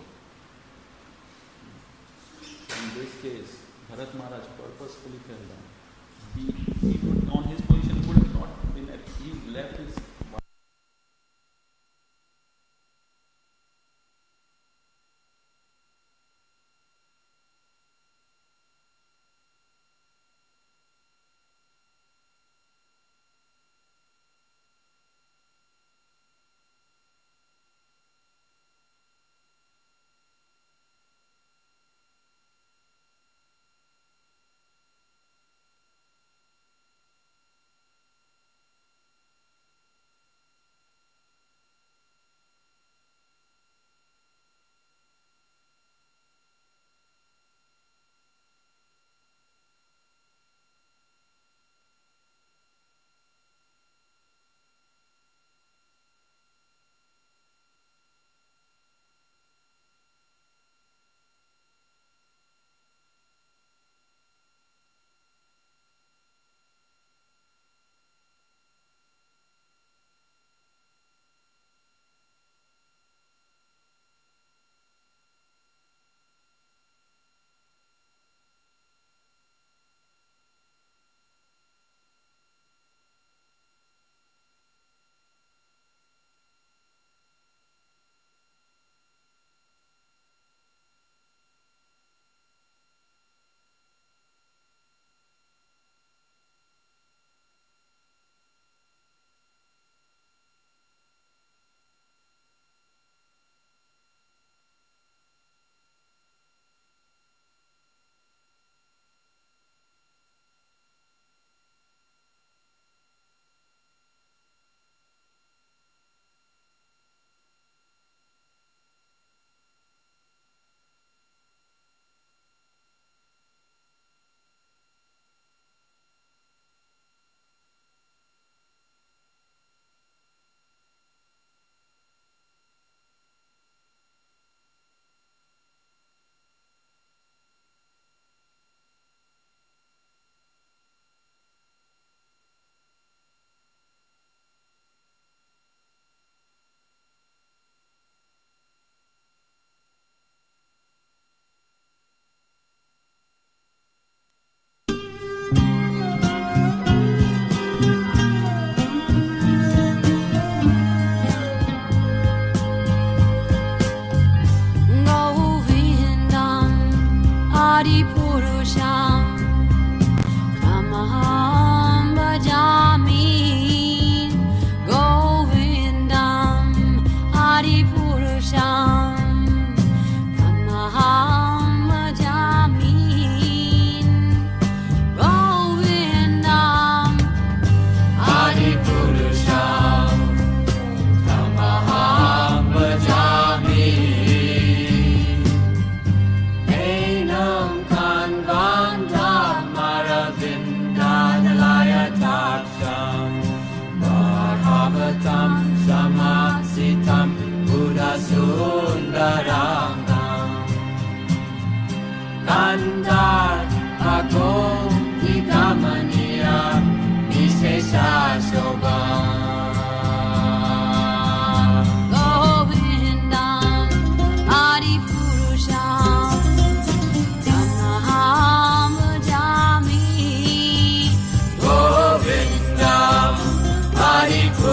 In this case, Bharat Maharaj purposefully fell down. He, he would, on his position, would have not been at, he left his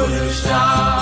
Purusha